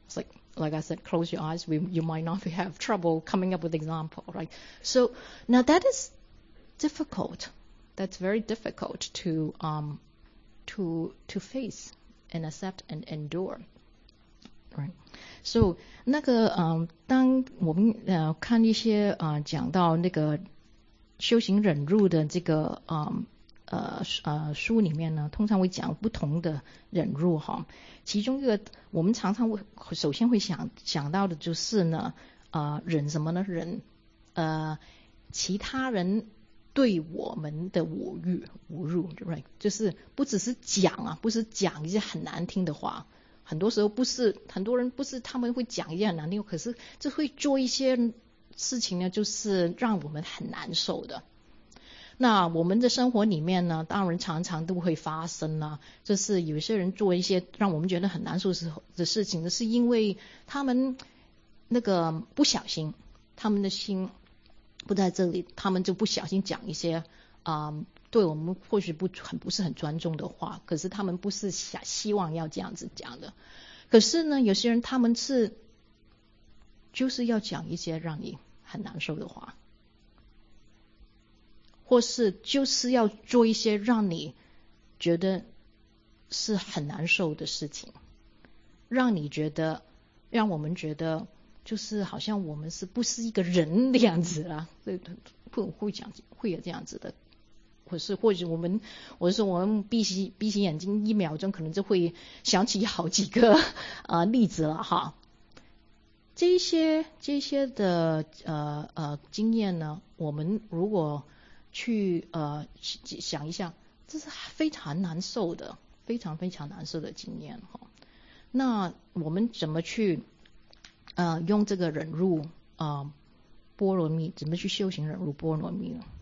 like I said, close your eyes. We, you might not have trouble coming up with example, right? So now that is difficult. That's very difficult to um to to face and accept and endure, right? So 那个嗯，当我们呃看一些呃讲到那个修行忍辱的这个嗯呃呃书里面呢，通常会讲不同的忍辱哈。其中一个我们常常会首先会想想到的就是呢，呃忍什么呢？忍呃其他人对我们的侮辱，侮辱，对不对？就是不只是讲啊，不是讲一些很难听的话。很多时候不是很多人不是他们会讲一些很难听，可是这会做一些事情呢，就是让我们很难受的。那我们的生活里面呢，当然常常都会发生啊，就是有些人做一些让我们觉得很难受的事情呢，是因为他们那个不小心，他们的心不在这里，他们就不小心讲一些啊、呃，对我们或许不很不是很尊重的话，可是他们不是想希望要这样子讲的。可是呢，有些人他们是就是要讲一些让你很难受的话，或是就是要做一些让你觉得是很难受的事情，让你觉得让我们觉得就是好像我们是不是一个人的样子啦，会会讲会有这样子的。可是或者我们我是说我们闭起闭起眼睛一秒钟可能就会想起好几个呃例子了哈。这些这些的呃呃经验呢，我们如果去呃想一下，这是非常难受的，非常非常难受的经验哈。那我们怎么去呃用这个忍辱呃波罗蜜，怎么去修行忍辱波罗蜜呢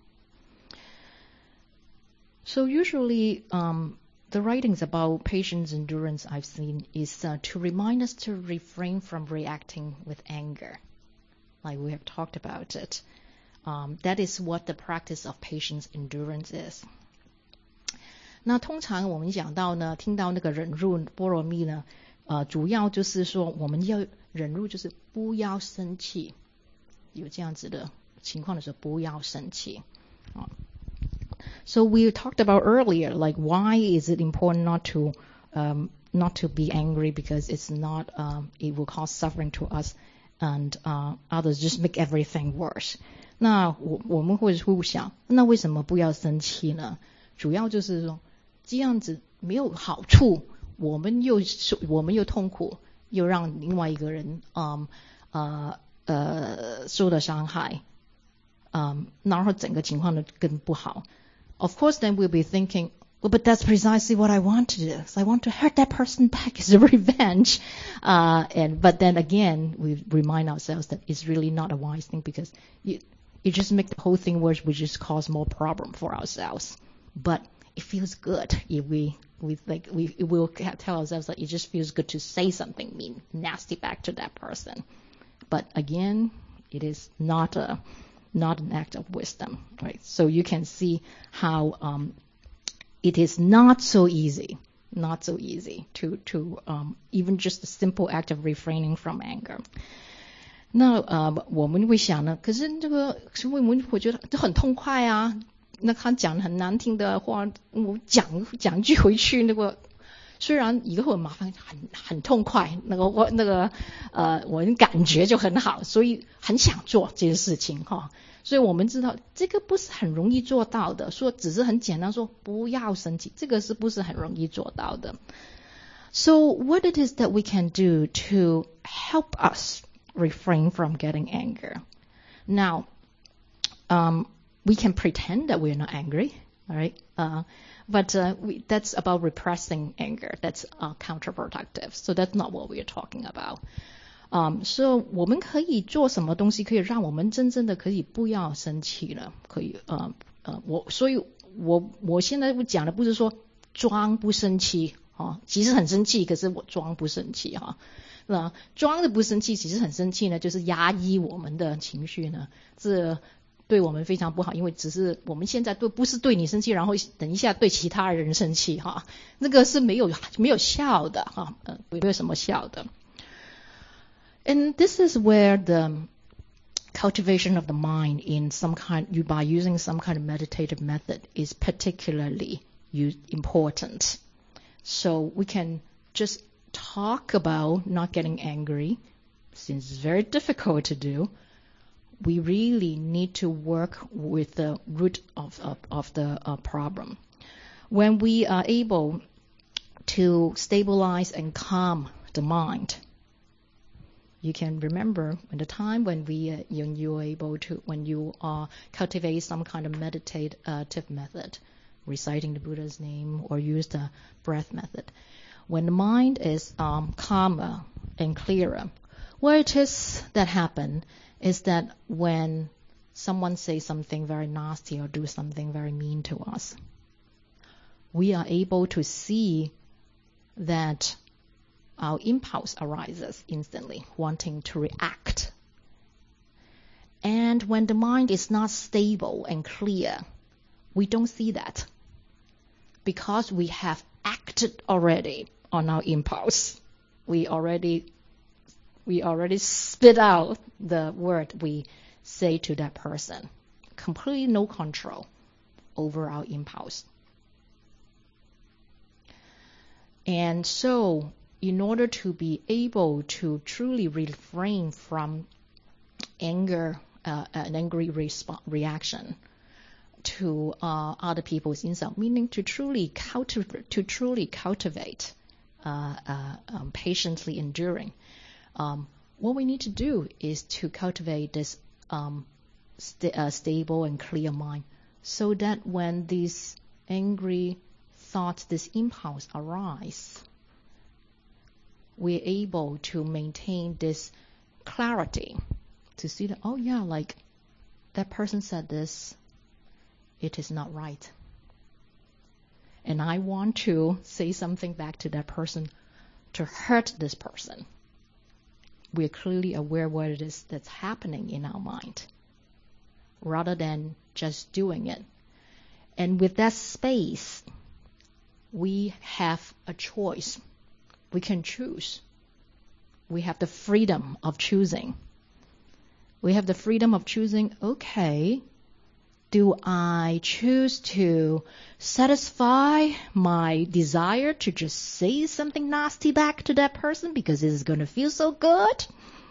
？So usually, um, the writings about patience endurance I've seen is uh, to remind us to refrain from reacting with anger, like we have talked about it. Um, that is what the practice of patience endurance is. 那通常我们讲到呢，听到那个忍辱波罗蜜呢，呃，主要就是说我们要忍辱，就是不要生气。有这样子的情况的时候，不要生气啊。So we talked about earlier, like why is it important not to um, not to be angry, because it's not um, it will cause suffering to us and uh, others, just make everything worse. 那我我们会会想，那为什么不要生气呢？主要就是说这样子没有好处，我们又我们又痛苦，又让另外一个人嗯呃呃受到伤害，嗯，然后整个情况呢更不好。Of course, then we'll be thinking, well, but that's precisely what I want to do. So I want to hurt that person back as a revenge. Uh, and but then again, we remind ourselves that it's really not a wise thing, because you you just make the whole thing worse. We just cause more problem for ourselves. But it feels good if we we like we will tell ourselves that it just feels good to say something mean, nasty back to that person. But again, it is not a not an act of wisdom, right? So you can see how um, it is not so easy, not so easy to to um, even just a simple act of refraining from anger. 那呃，我们会想呢，可是这个，所以我们会觉得这很痛快啊。那他讲很难听的话，我讲讲一句回去，那个虽然以后很麻烦，很很痛快，那个我那个呃，我感觉就很好，所以很想做这件事情哈。所以我们知道这个不是很容易做到的，说只是很简单说不要生气，这个是不是很容易做到的 ？So what it is that we can do to help us refrain from getting anger? Now, um, we can pretend that we're not angry, all right? Uh, but uh, we, that's about repressing anger. That's uh, counterproductive. So that's not what we're talking about. Um, so 我们可以做什么东西可以让我们真正的可以不要生气呢？可以呃呃，我所以我我现在讲的不是说装不生气啊，其实很生气，可是我装不生气哈。那装的不生气，其实很生气呢，就是压抑我们的情绪呢，这对我们非常不好，因为只是我们现在对不是对你生气，然后等一下对其他人生气哈，那个是没有没有效的哈，呃，没有什么效的。 And this is where the cultivation of the mind in some kind, you by using some kind of meditative method is particularly use, important. So we can just talk about not getting angry, since it's very difficult to do. We really need to work with the root of, of, of the uh, problem. When we are able to stabilize and calm the mind, you can remember when the time when we, uh, when you are able to, when you uh, cultivate some kind of meditative method, reciting the Buddha's name or use the breath method. When the mind is um, calmer and clearer, what it is that happen is that when someone says something very nasty or do something very mean to us, we are able to see that our impulse arises instantly, wanting to react. And when the mind is not stable and clear, we don't see that because we have acted already on our impulse. We already we already spit out the word we say to that person. Completely no control over our impulse. And so, in order to be able to truly refrain from anger, uh, an angry resp- reaction to uh, other people's insult, meaning to truly cultivate, to truly cultivate uh, uh, um, patiently enduring, um, what we need to do is to cultivate this um, st- uh, stable and clear mind, so that when these angry thoughts, this impulse arise, we're able to maintain this clarity to see that, oh yeah, like that person said this, it is not right. And I want to say something back to that person to hurt this person. We're clearly aware what it is that's happening in our mind, rather than just doing it. And with that space, we have a choice. We can choose. We have the freedom of choosing. We have the freedom of choosing, okay, do I choose to satisfy my desire to just say something nasty back to that person because it is going to feel so good?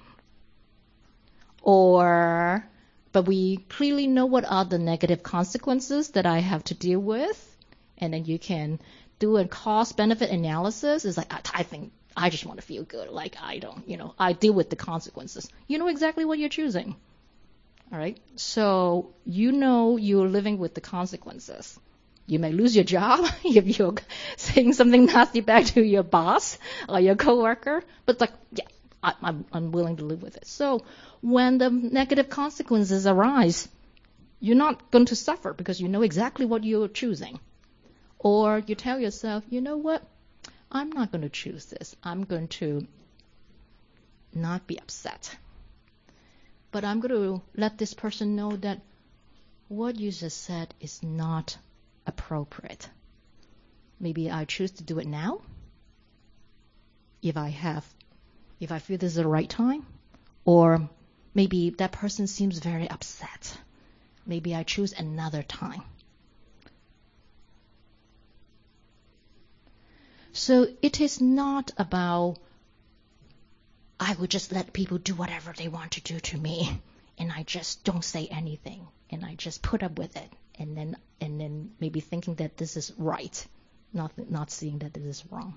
Or, but we clearly know what are the negative consequences that I have to deal with, and then you can do a cost-benefit analysis. It's like, I, I think I just want to feel good. Like, I don't, you know, I deal with the consequences. You know exactly what you're choosing. All right? So you know you're living with the consequences. You may lose your job if you're saying something nasty back to your boss or your coworker. But it's like, yeah, I, I'm, I'm willing to live with it. So when the negative consequences arise, you're not going to suffer because you know exactly what you're choosing. Or you tell yourself, you know what? I'm not going to choose this. I'm going to not be upset. But I'm going to let this person know that what you just said is not appropriate. Maybe I choose to do it now, if I have, if I feel this is the right time. Or maybe that person seems very upset. Maybe I choose another time. So it is not about, I would just let people do whatever they want to do to me, and I just don't say anything, and I just put up with it, and then and then maybe thinking that this is right, not not seeing that this is wrong.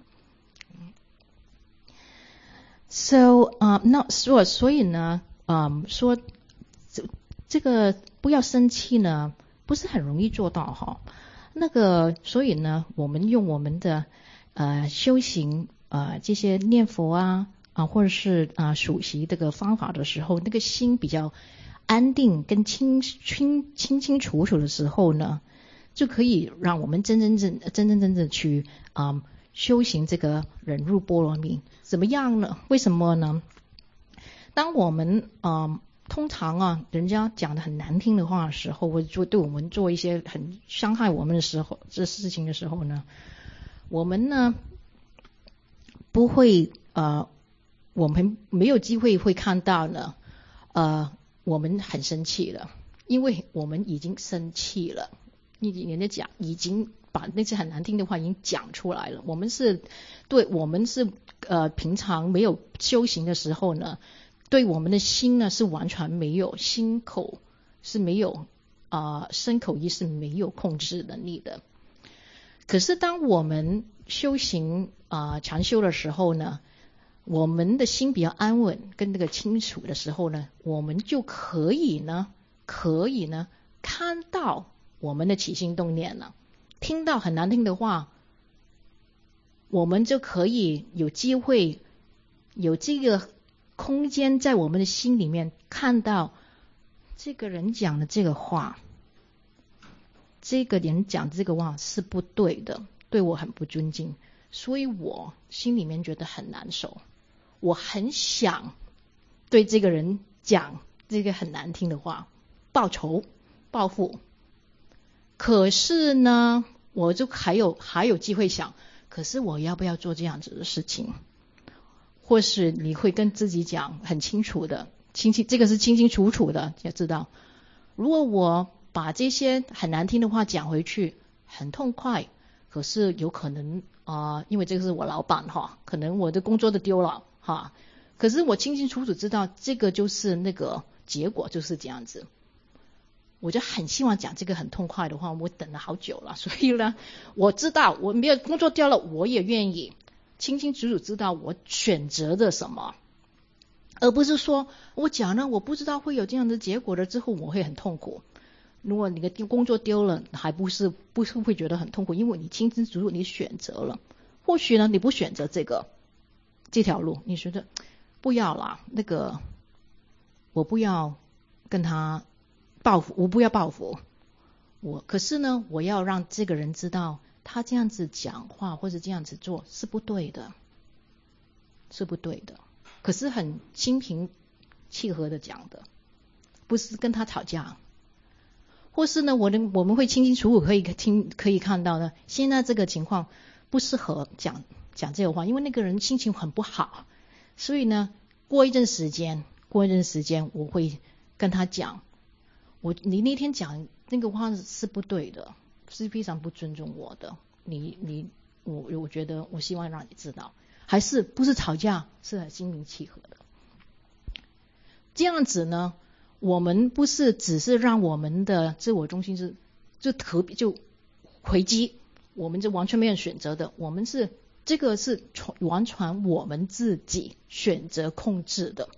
So, 啊、uh, 那所所以呢，嗯、um, 说这这个不要生气呢，不是很容易做到哈。那个，所以呢，我们用我们的呃修行呃这些念佛啊。啊，或者是啊数习这个方法的时候，那个心比较安定跟清清清清楚楚的时候呢，就可以让我们真真正真真正正去啊、嗯、修行这个忍辱波罗蜜。怎么样呢？为什么呢？当我们啊、呃、通常啊人家讲的很难听的话的时候，或者做对我们做一些很伤害我们的时候，这事情的时候呢，我们呢不会呃。 我们没有机会会看到呢，呃，我们很生气了，因为我们已经生气了，你人家讲已经把那些很难听的话已经讲出来了。我们是对我们是呃平常没有修行的时候呢，对我们的心呢是完全没有心口是没有啊、呃、身口意是没有控制能力的。可是当我们修行啊、呃、禅修的时候呢，我们的心比较安稳跟那个清楚的时候呢，我们就可以呢可以呢看到我们的起心动念了。听到很难听的话，我们就可以有机会有这个空间在我们的心里面看到这个人讲的这个话，这个人讲这个话是不对的，对我很不尊敬，所以我心里面觉得很难受，我很想对这个人讲这个很难听的话，报仇报复。可是呢，我就还有还有机会想，可是我要不要做这样子的事情？或是你会跟自己讲很清楚的，清清这个是清清楚楚的，要知道，如果我把这些很难听的话讲回去，很痛快，可是有可能啊、呃，因为这个是我老板哈，可能我的工作都丢了哈。可是我清清楚楚知道这个就是那个结果就是这样子。我就很希望讲这个很痛快的话，我等了好久了，所以呢，我知道我没有工作掉了，我也愿意清清楚楚知道我选择的什么，而不是说我讲了我不知道会有这样的结果了之后我会很痛苦。如果你的工作丢了，还不是不是会觉得很痛苦，因为你清清楚楚你选择了。或许呢你不选择这个这条路，你觉得不要啦，那个我不要跟他报复，我不要报复我，可是呢我要让这个人知道他这样子讲话或者这样子做是不对的，是不对的，可是很心平气和的讲的，不是跟他吵架。或是呢我们我们会清清楚楚可以听可以看到呢，现在这个情况不适合讲讲这个话，因为那个人心情很不好，所以呢过一阵时间过一阵时间我会跟他讲，我你那天讲那个话是不对的，是非常不尊重我的，你你我我觉得我希望让你知道，还是不是吵架，是很心平气和的。这样子呢我们不是只是让我们的自我中心是就特别就回击，我们就完全没有选择的，我们是这个是完全我们自己选择控制的。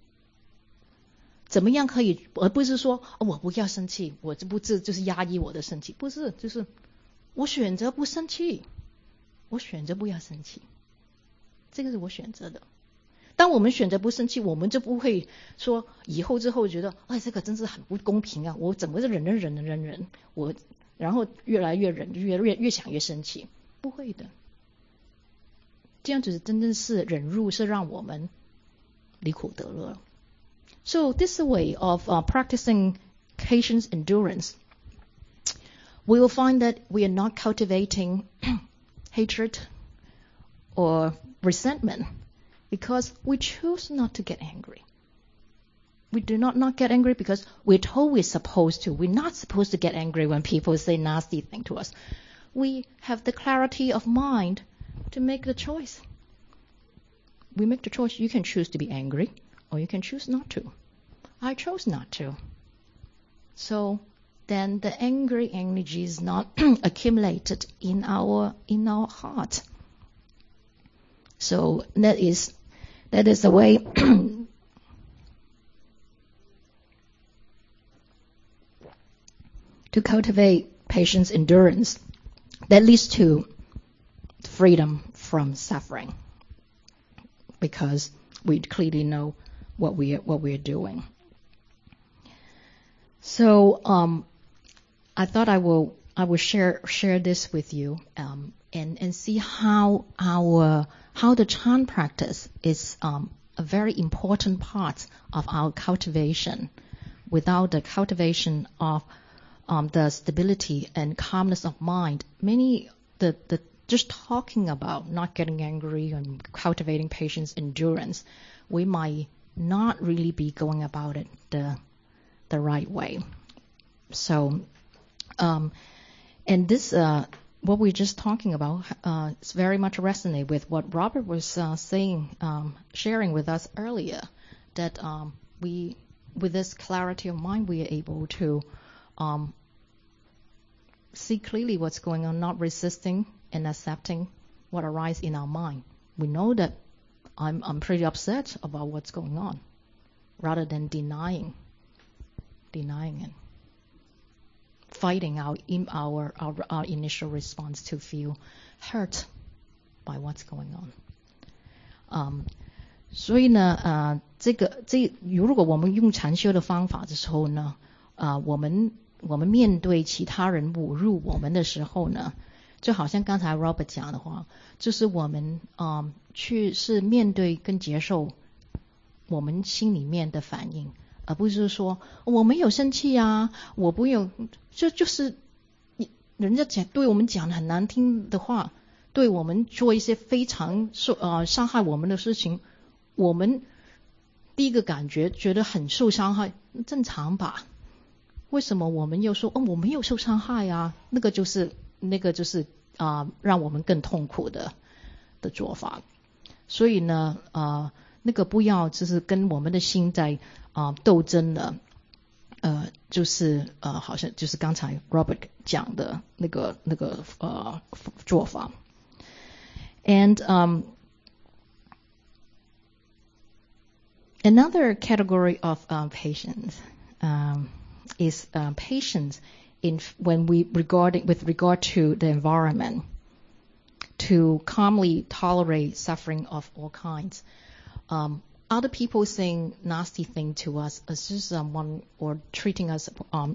怎么样可以，而不是说、哦、我不要生气，我这不是就是压抑我的生气，不是，就是我选择不生气，我选择不要生气，这个是我选择的。当我们选择不生气，我们就不会说以后之后觉得哎这个真是很不公平啊，我怎么忍忍忍忍忍忍我然后越来越忍越越越想越生气，不会的。这样子真正是忍辱，是让我们离苦得乐。So this way of uh, practicing patience endurance, we will find that we are not cultivating hatred or resentment because we choose not to get angry. We do not not get angry because we're told we're supposed to. We're not supposed to get angry when people say nasty things to us. We have the clarity of mind to make the choice. We make the choice. You can choose to be angry or you can choose not to. I chose not to. So then the angry energy is not accumulated in our in our heart. So that is that is the way to cultivate patience endurance that leads to freedom from suffering, because we clearly know what we are, what we are doing. So um, I thought I will I will share share this with you um, and and see how our how the Chan practice is um, a very important part of our cultivation. Without the cultivation of um, the stability and calmness of mind, many the the just talking about not getting angry and cultivating patience, endurance, we might not really be going about it the the right way. So, um, and this, uh, what we're just talking about, uh, is very much resonate with what Robert was uh, saying, um, sharing with us earlier, that um, we, with this clarity of mind, we are able to um, see clearly what's going on, not resisting and accepting what arises in our mind. We know that I'm I'm pretty upset about what's going on, rather than denying, denying it, fighting our our our, our initial response to feel hurt by what's going on. Um, 所以呢，呃，这个这如果我们用禅修的方法的时候呢，啊、呃，我们我们面对其他人侮辱我们的时候呢，就好像刚才 Robert 讲的话，就是我们嗯去是面对跟接受我们心里面的反应，而不是说我没有生气啊，我不有，就就是人家讲对我们讲很难听的话，对我们做一些非常受呃伤害我们的事情，我们第一个感觉觉得很受伤害，正常吧？为什么我们又说哦我没有受伤害啊？那个就是那个就是啊、呃、让我们更痛苦的的做法。所以呢呃那个不要就是跟我们的心在啊、呃、斗争了，呃就是呃好像就是刚才 Robert 讲的那个那个呃做法。And um another category of uh, patients um, is uh, patience in when we regarding with regard to the environment, to calmly tolerate suffering of all kinds. Um, other people saying nasty thing to us, as just someone or treating us um,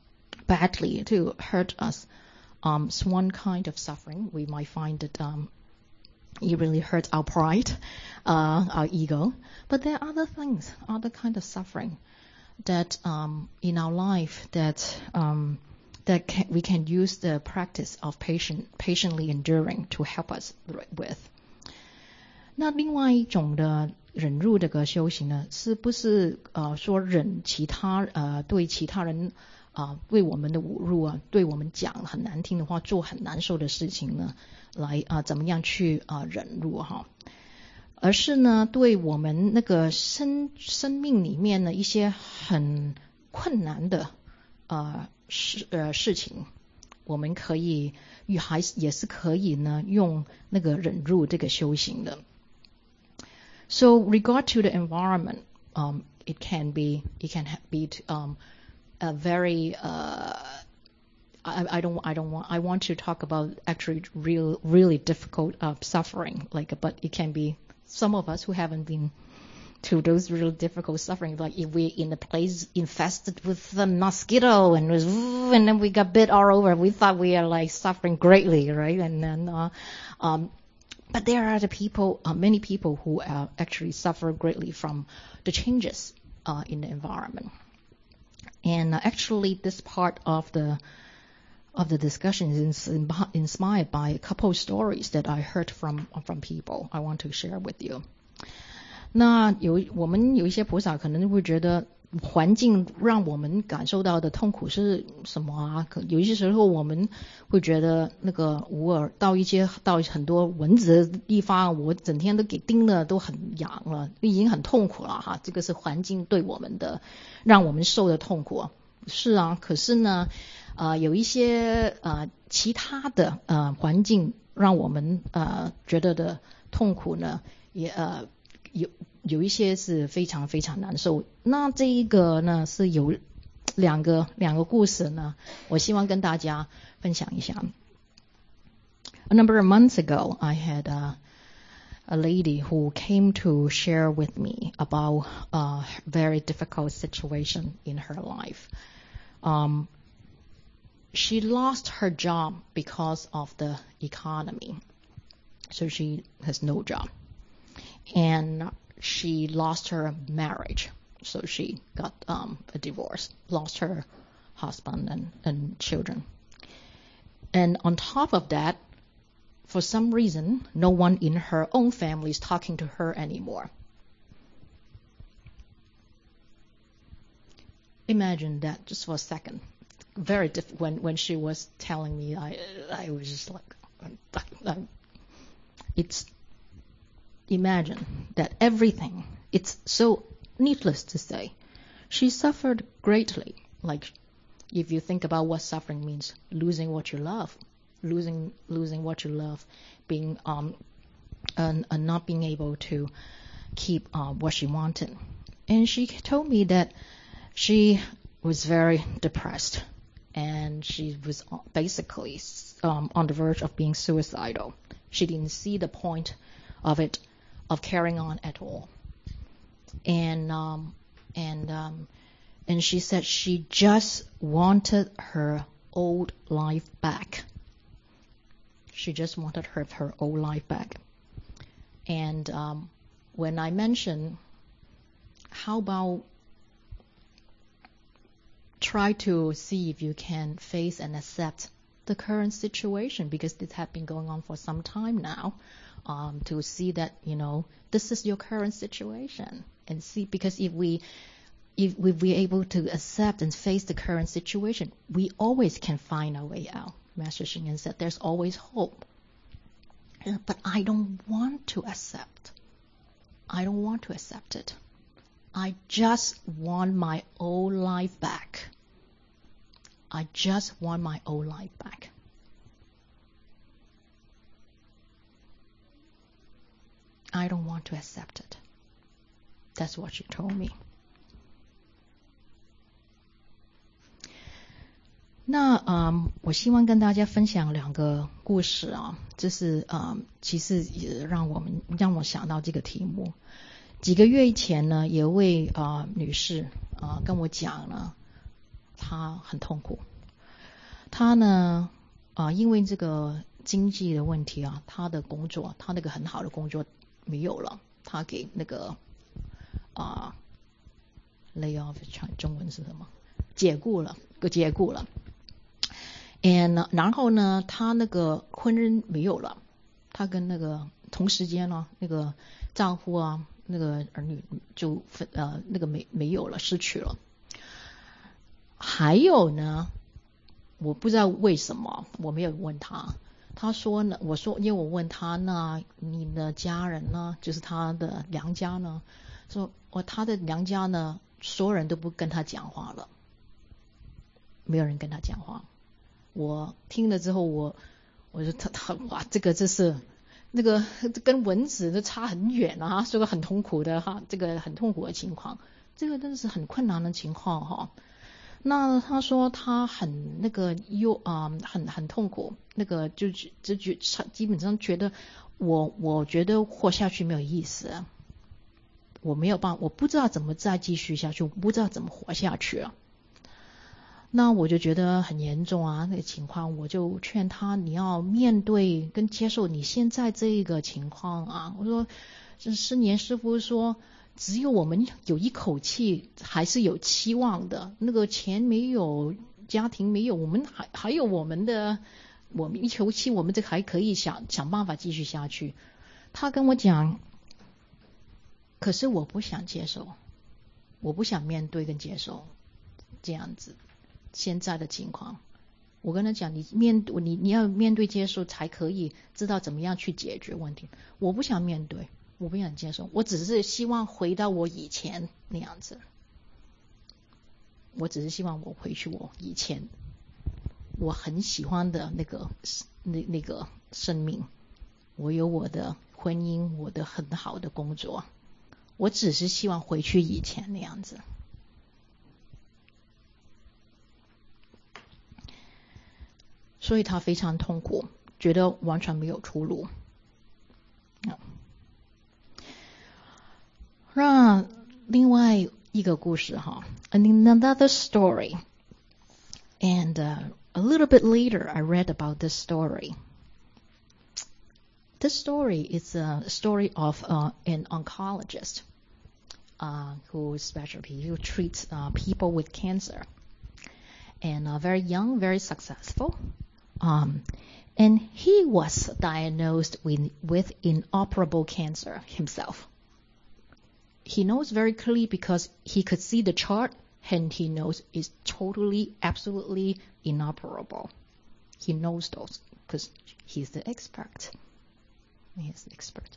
badly to hurt us, um, is one kind of suffering. We might find that um, it really hurts our pride, uh, our ego. But there are other things, other kind of suffering that um, in our life that um, that can, we can use the practice of patient, patiently enduring to help us with. 那另外一种的忍辱这个修行呢，是不是呃说忍其他呃对其他人啊、呃、对我们的侮辱啊，对我们讲很难听的话，做很难受的事情呢，来啊、呃、怎么样去啊、呃、忍辱哈？而是呢对我们那个生生命里面呢一些很困难的呃事呃事情，我们可以还也是可以呢用那个忍辱这个修行的。So regard to the environment, um, it can be it can be um, a very uh, I, I don't I don't want I want to talk about actually real really difficult uh, suffering like but it can be some of us who haven't been to those real difficult suffering, like if we're in a place infested with a mosquito and was, and then we got bit all over, we thought we are like suffering greatly, right? And then uh, um but there are the people, uh, many people who uh, actually suffer greatly from the changes uh, in the environment. And uh, actually, this part of the of the discussion is inspired by a couple of stories that I heard from from people. I want to share with you. 那有我们有一些菩萨可能会觉得环境让我们感受到的痛苦是什么啊？可有一些时候我们会觉得那个偶尔到一些到很多蚊子的地方，我整天都给叮了，都很痒了，已经很痛苦了哈。这个是环境对我们的，让我们受的痛苦。是啊，可是呢，呃，有一些呃其他的呃环境让我们呃觉得的痛苦呢，也呃有。有一些是非常非常难受，那这一个呢是有两个两个故事呢，我希望跟大家分享一下。A number of months ago, I had a, a lady who came to share with me about a very difficult situation in her life. Um, she lost her job because of the economy, so she has no job. And she lost her marriage, so she got um, a divorce, lost her husband and, and children. And on top of that, for some reason, no one in her own family is talking to her anymore. Imagine that just for a second. Very diff- when when she was telling me, I I was just like, it's imagine that everything. It's so needless to say, she suffered greatly. Like, if you think about what suffering means, losing what you love, losing losing what you love, being um and, and not being able to keep uh, what she wanted. And she told me that she was very depressed, and she was basically um, on the verge of being suicidal. She didn't see the point of it, of carrying on at all. And um, and um, and she said she just wanted her old life back. She just wanted her her old life back. And um, when I mentioned, how about try to see if you can face and accept the current situation, because this has been going on for some time now, um, to see that, you know, this is your current situation, and see, because if we if we we're able to accept and face the current situation, we always can find our way out. Master Xing Yan said there's always hope. But I don't want to accept. I don't want to accept it. I just want my old life back. I just want my old life back. I don't want to accept it. That's what she told me. 那嗯，我希望跟大家分享两个故事啊，这是嗯，其实也让我们让我想到这个题目。几个月以前呢，有位啊、呃、女士啊、呃、跟我讲呢，她很痛苦。她呢啊、呃、因为这个经济的问题啊，她的工作，她那个很好的工作没有了，她给那个啊、呃、lay off， 中文是什么？解雇了，解雇了。And 然后呢，她那个婚姻没有了，她跟那个同时间呢，那个丈夫啊，那个儿女就分呃那个没没有了，失去了。还有呢，我不知道为什么，我没有问她。她说呢，我说因为我问她，那你的家人呢，就是她的娘家呢，说我她的娘家呢，所有人都不跟她讲话了，没有人跟她讲话。我听了之后，我我就他他哇，这个这是那个跟蚊子都差很远啊，是个很痛苦的哈，这个很痛苦的情况，这个真的是很困难的情况哈。那他说他很那个忧啊、呃，很很痛苦，那个就就觉基本上觉得我我觉得活下去没有意思，我没有办法，我不知道怎么再继续下去，我不知道怎么活下去啊。那我就觉得很严重啊，那个情况，我就劝他你要面对跟接受你现在这个情况啊。我说，师年师父说，只有我们有一口气，还是有期望的。那个钱没有，家庭没有，我们还还有我们的，我们一口气，我们这还可以想想办法继续下去。他跟我讲，可是我不想接受，我不想面对跟接受这样子。现在的情况，我跟他讲，你面你你要面对接受才可以知道怎么样去解决问题。我不想面对，我不想接受，我只是希望回到我以前那样子。我只是希望我回去我以前我很喜欢的那个那那个生命，我有我的婚姻，我的很好的工作，我只是希望回去以前那样子。所以他非常痛苦，觉得完全没有出路。那另外一个故事哈 ，another story, and uh, a little bit later I read about this story. This story is a story of uh, an oncologist uh, who specialty who treats uh, people with cancer, and uh, very young, very successful. Um, And he was diagnosed with, with inoperable cancer himself. He knows very clearly because he could see the chart and he knows it's totally, absolutely inoperable. He knows those because he's the expert. He's the expert.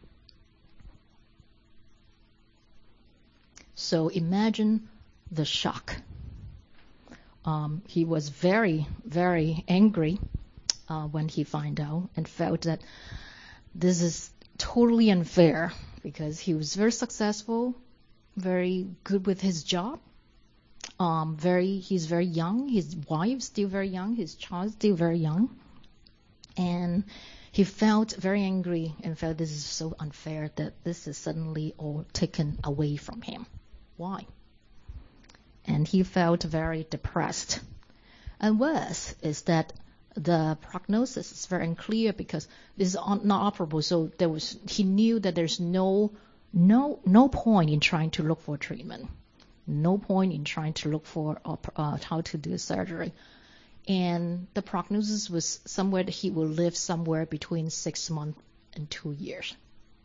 So imagine the shock. Um, he was very, very angry uh, when he found out and felt that this is totally unfair because he was very successful, very good with his job. Um, very, he's very young. His wife's still very young. His child's still very young. And he felt very angry and felt this is so unfair that this is suddenly all taken away from him. Why? And he felt very depressed. And worse is that the prognosis is very unclear because this is not operable. So there was, he knew that there's no, no, no point in trying to look for treatment. No point in trying to look for uh, how to do surgery. And the prognosis was somewhere that he will live somewhere between six months and two years.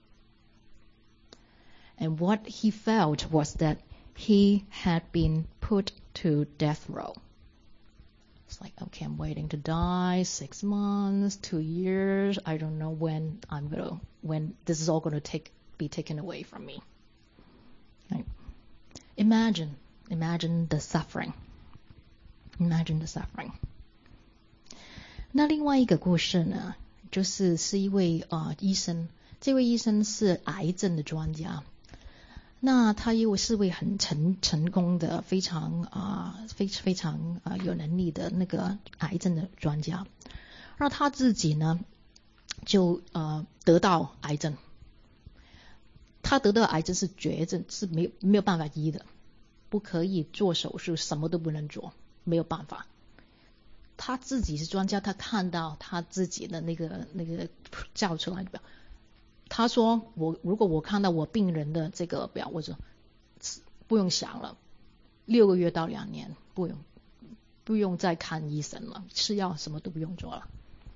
And what he felt was that he had been put to death row. It's like, okay, I'm waiting to die, six months, two years. I don't know when I'm gonna, when this is all gonna take, be taken away from me. Right? Imagine, imagine the suffering. Imagine the suffering. 那另外一个故事呢，就是是一位呃医生，这位医生是癌症的专家。那他因为是位很成成功的、非常啊、呃、非非常啊、呃、有能力的那个癌症的专家，那他自己呢就呃得到癌症，他得到癌症是绝症，是没有没有办法医的，不可以做手术，什么都不能做，没有办法。他自己是专家，他看到他自己的那个那个照出来的表。他说我如果我看到我病人的这个表，我说不用想了，六个月到两年不用不用再看医生了，吃药什么都不用做了。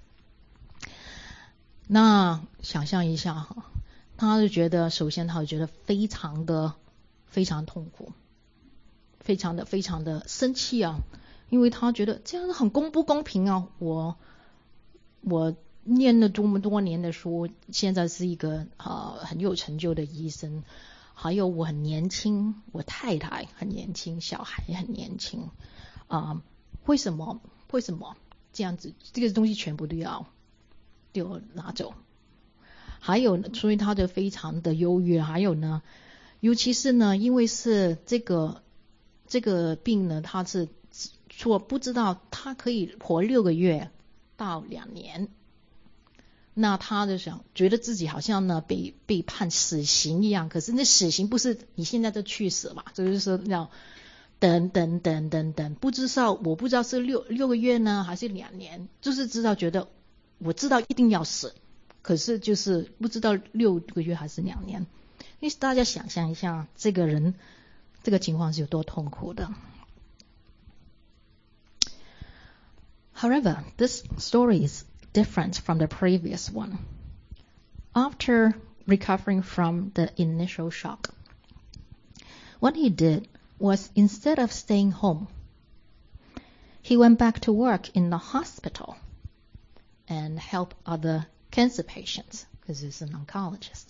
那想象一下哈，他就觉得首先他就觉得非常的非常痛苦，非常的非常的生气啊，因为他觉得这样很公不公平啊，我我念了这么多年的书，现在是一个呃很有成就的医生，还有我很年轻，我太太很年轻，小孩也很年轻啊、呃，为什么为什么这样子？这个东西全部都要都拿走。还有，所以他就非常的忧郁。还有呢，尤其是呢，因为是这个这个病呢，他是说不知道他可以活六个月到两年。那他就想，觉得自己好像呢被被判死刑一样，可是那死刑不是你现在就去死嘛，就是说要等等等等等，不知道我不知道是六六个月呢还是两年，就是知道觉得我知道一定要死，可是就是不知道六个月还是两年。因为大家想象一下，这个人这个情况是有多痛苦的。However, this story is different from the previous one. After recovering from the initial shock, what he did was instead of staying home, he went back to work in the hospital and helped other cancer patients because he's an oncologist.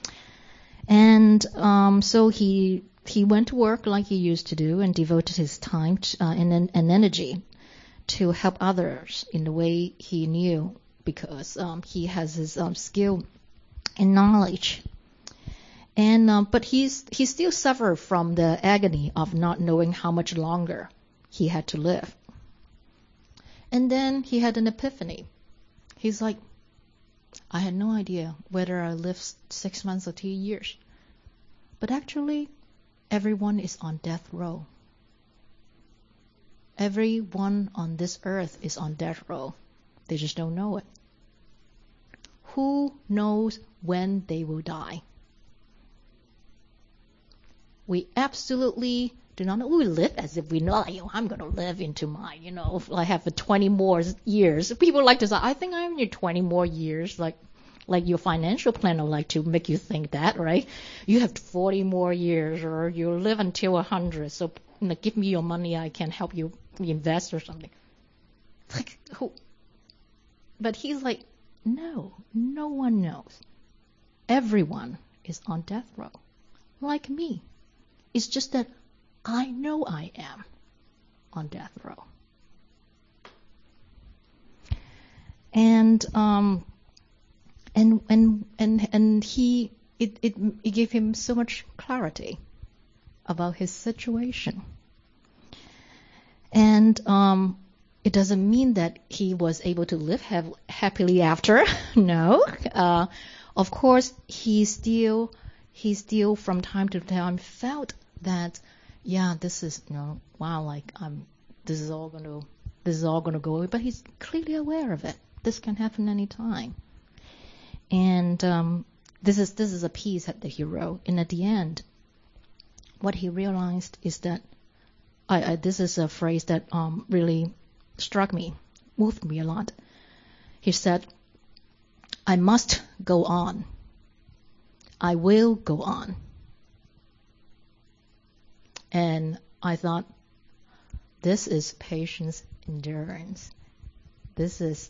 And um, so he he went to work like he used to do and devoted his time to, uh, and, and energy to help others in the way he knew, because um, he has his um, skill and knowledge. And um, but he's he still suffered from the agony of not knowing how much longer he had to live. And then he had an epiphany. He's like, I had no idea whether I lived six months or two years. But actually, everyone is on death row. Everyone on this earth is on death row. They just don't know it. Who knows when they will die? We absolutely do not know. We live as if we know, like, oh, I'm going to live into my, you know, I have twenty more years. People like to say, I think I have twenty more years, like, like your financial planner like to make you think that, right? You have forty more years, or you live until one hundred. So, you know, give me your money, I can help you invest or something. Like, who? But he's like, no, no one knows. Everyone is on death row, like me. It's just that I know I am on death row. And um and and and and he it, it it gave him so much clarity about his situation. And um it doesn't mean that he was able to live have, happily after. No. Uh of course he still he still from time to time felt that, yeah, this is, you know, wow, like um this is all gonna this is all gonna go away, but he's clearly aware of it. This can happen any time. And um this is this is a piece that he wrote. And at the end, what he realized is that I, I this is a phrase that um really struck me, moved me a lot. He said, I must go on. I will go on. And I thought, this is patience, endurance. This is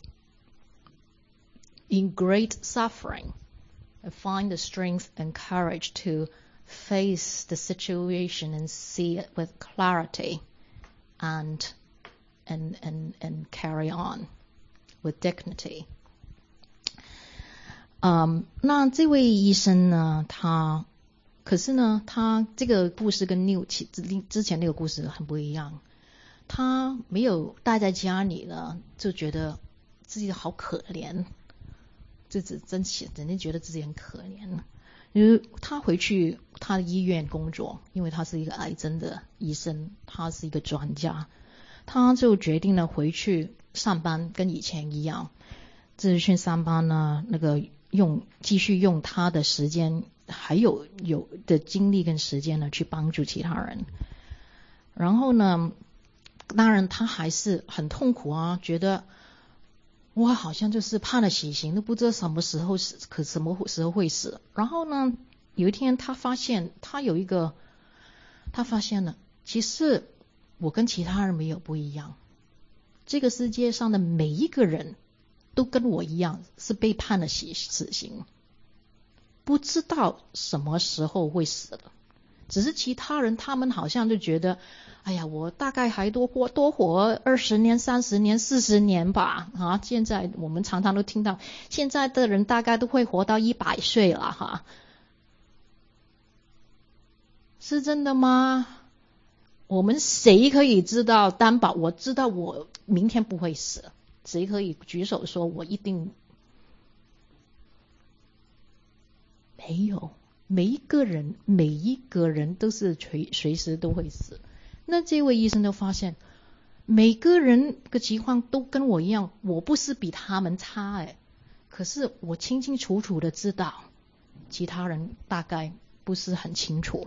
in great suffering. I find the strength and courage to face the situation and see it with clarity and and and and carry on with dignity. 嗯，那这位医生呢，他可是呢，他这个故事跟New之之前那个故事很不一样。他没有待在家里呢，就觉得自己好可怜，自己真显真的觉得自己很可怜。因为他回去他的医院工作，因为他是一个癌症的医生，他是一个专家，他就决定了回去上班，跟以前一样，继续上班呢，那个用继续用他的时间，还有有的精力跟时间呢，去帮助其他人。然后呢，当然他还是很痛苦啊，觉得我好像就是判了死刑，都不知道什么时候死，可什么时候会死。然后呢，有一天他发现，他有一个，他发现了，其实我跟其他人没有不一样，这个世界上的每一个人都跟我一样是被判了死死刑，不知道什么时候会死的。只是其他人他们好像就觉得，哎呀，我大概还多活多活二十年、三十年、四十年吧。啊，现在我们常常都听到，现在的人大概都会活到一百岁了哈。是真的吗？我们谁可以知道担保？我知道我明天不会死，谁可以举手说我一定？没有。每一个人，每一个人都是随随时都会死。那这位医生都发现，每个人的情况都跟我一样，我不是比他们差哎，可是我清清楚楚的知道，其他人大概不是很清楚。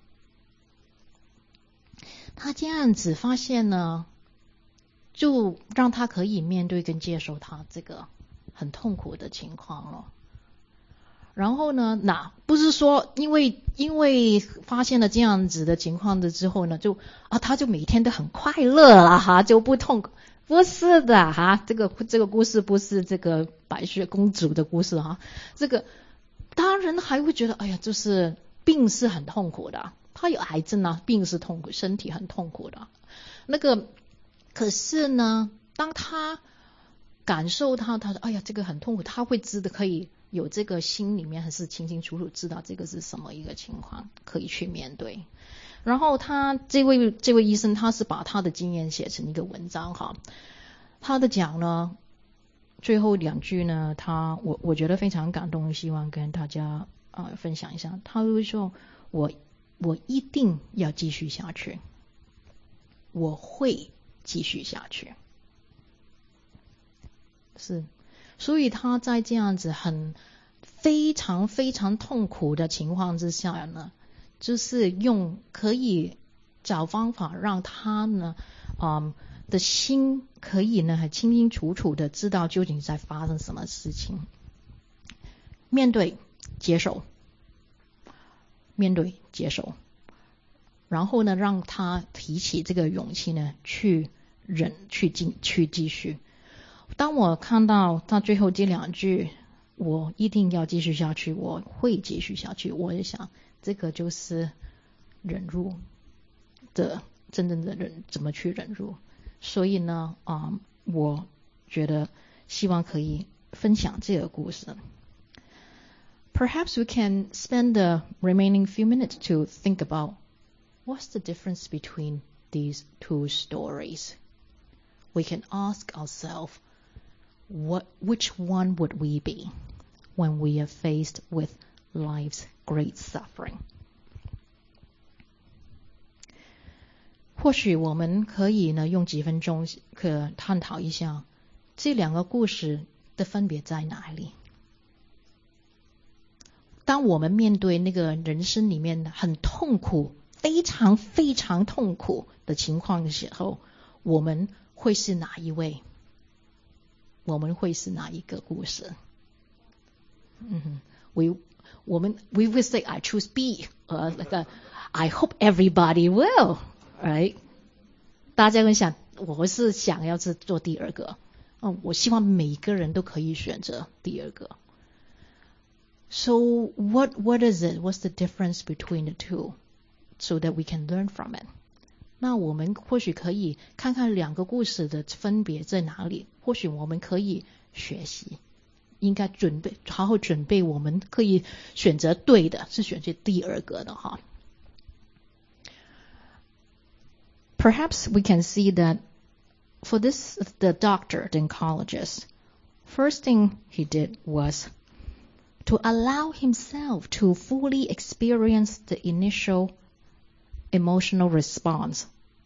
他这样子发现呢，就让他可以面对跟接受他这个很痛苦的情况了。然后呢，那不是说因为因为发现了这样子的情况的之后呢，就啊他就每天都很快乐了哈，就不痛苦，不是的哈，这个这个故事不是这个白雪公主的故事哈，这个当然还会觉得，哎呀，就是病是很痛苦的，他有癌症啊，病是痛苦，身体很痛苦的，那个可是呢，当他感受到他的，哎呀，这个很痛苦，他会知道可以。有这个心里面还是清清楚楚知道这个是什么一个情况，可以去面对。然后他这位这位医生，他是把他的经验写成一个文章哈。他的讲呢，最后两句呢，他我我觉得非常感动，希望跟大家啊、呃、分享一下。他会说，我我一定要继续下去，我会继续下去，是。所以他在这样子很非常非常痛苦的情况之下呢，就是用可以找方法让他呢，嗯，的心可以呢很清清楚楚的知道究竟在发生什么事情。面对，接受，面对，接受，然后呢，让他提起这个勇气呢，去忍，去进，去继续。当我看到他最后这两句，我一定要继续下去，我会继续下去。我也想，这个就是忍辱的真正的忍，怎么去忍辱。所以呢，啊、嗯，我觉得希望可以分享这个故事。Perhaps we can spend the remaining few minutes to think about what's the difference between these two stories. We can ask ourselves, what, which one would we be when we are faced with life's great suffering? 或许我们可以呢用几分钟可探讨一下这两个故事的分别在哪里。当我们面对那个人生里面很痛苦、非常非常痛苦的情况的时候，我们会是哪一位？我们会是哪一个故事？嗯 we 我们 we will say I choose B， 呃，那个 I hope everybody will。Right， 大家会想，我是想要是做第二个，嗯，我希望每个人都可以选择第二个。So what what is it? What's the difference between the two, so that we can learn from it? 那我们或许可以看看两个故事的分别在哪里，或许我们可以学习，应该准备好好准备，我们可以选择对的，是选择第二个的哈。Perhaps we can see that for this, the doctor, the oncologist, first thing he did was to allow himself to fully experience the initial emotional response,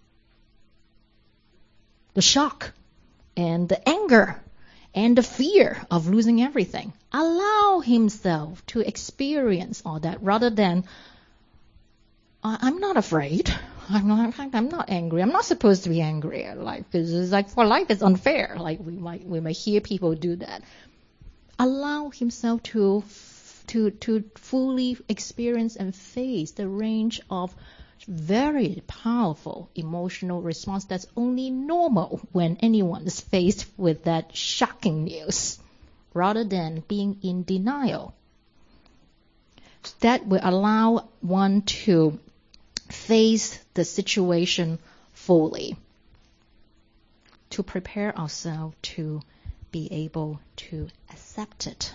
the shock and the anger and the fear of losing everything. Allow himself to experience all that rather than, I'm not afraid. I'm not, I'm not angry. I'm not supposed to be angry at life because it's like, for life is unfair. Like we might, we might hear people do that. Allow himself to, to, to fully experience and face the range of very powerful emotional response that's only normal when anyone is faced with that shocking news, rather than being in denial. That will allow one to face the situation fully, to prepare ourselves to be able to accept it.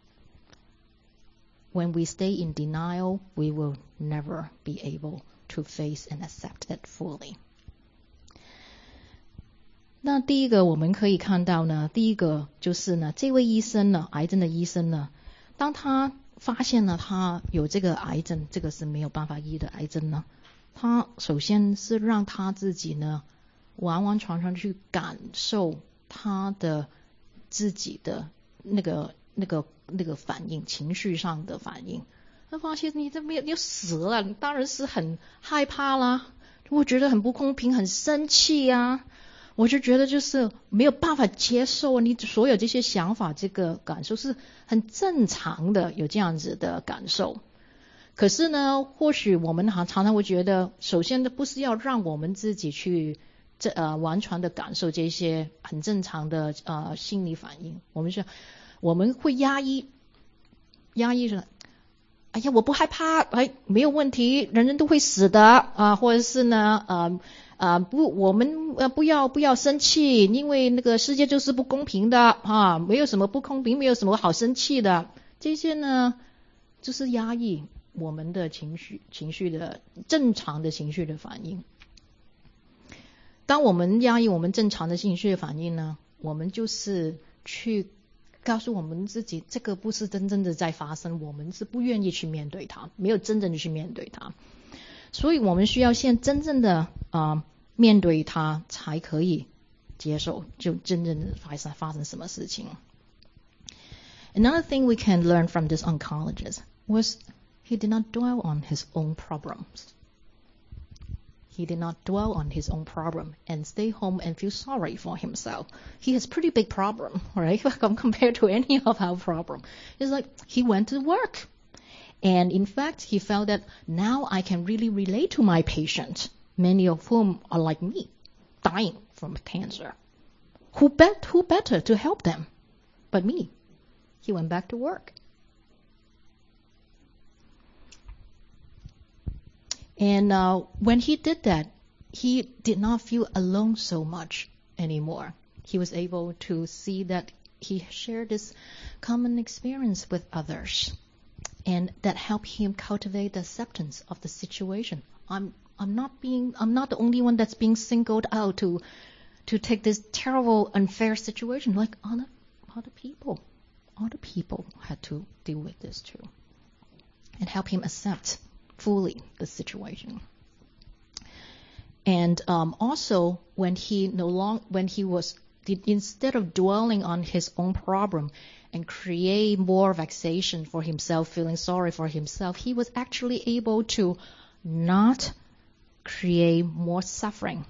When we stay in denial, we will never be able to face and accept it fully. 那第一个我们可以看到呢，第一个就是呢，这位医生呢，癌症的医生呢，当他发现了他有这个癌症，这个是没有办法医的癌症呢，他首先是让他自己呢，完完全全去感受他的自己的那个那个那个反应，情绪上的反应。他发现你这边要死了，你当然是很害怕啦，我觉得很不公平，很生气啊，我就觉得就是没有办法接受你所有这些想法，这个感受是很正常的，有这样子的感受。可是呢，或许我们常常会觉得，首先的不是要让我们自己去这呃完全的感受这些很正常的呃心理反应，我们是我们会压抑压抑着。哎呀，我不害怕，哎，没有问题，人人都会死的啊、呃，或者是呢，呃呃不，我们呃不要不要生气，因为那个世界就是不公平的啊，没有什么不公平，没有什么好生气的，这些呢就是压抑我们的情绪情绪的正常的情绪的反应。当我们压抑我们正常的情绪的反应呢，我们就是去告诉我们自己，这个不是真正的在发生，我们是不愿意去面对它，没有真正的去面对它，所以我们需要先真正的啊、呃、面对它，才可以接受就真正的发生发生什么事情。Another thing we can learn from this oncologist was he did not dwell on his own problems. He did not dwell on his own problem and stay home and feel sorry for himself. He has pretty big problem, right? Compared to any of our problem. It's like he went to work. And in fact, he felt that now I can really relate to my patient, many of whom are like me, dying from cancer. Who, bet, who better to help them but me? He went back to work. And uh, when he did that, he did not feel alone so much anymore. He was able to see that he shared this common experience with others, and that helped him cultivate the acceptance of the situation. I'm I'm not being I'm not the only one that's being singled out to to take this terrible, unfair situation. Like other other people, other people had to deal with this too, and help him accept fully the situation. And um, also, when he no long, when he was instead of dwelling on his own problem and create more vexation for himself, feeling sorry for himself, he was actually able to not create more suffering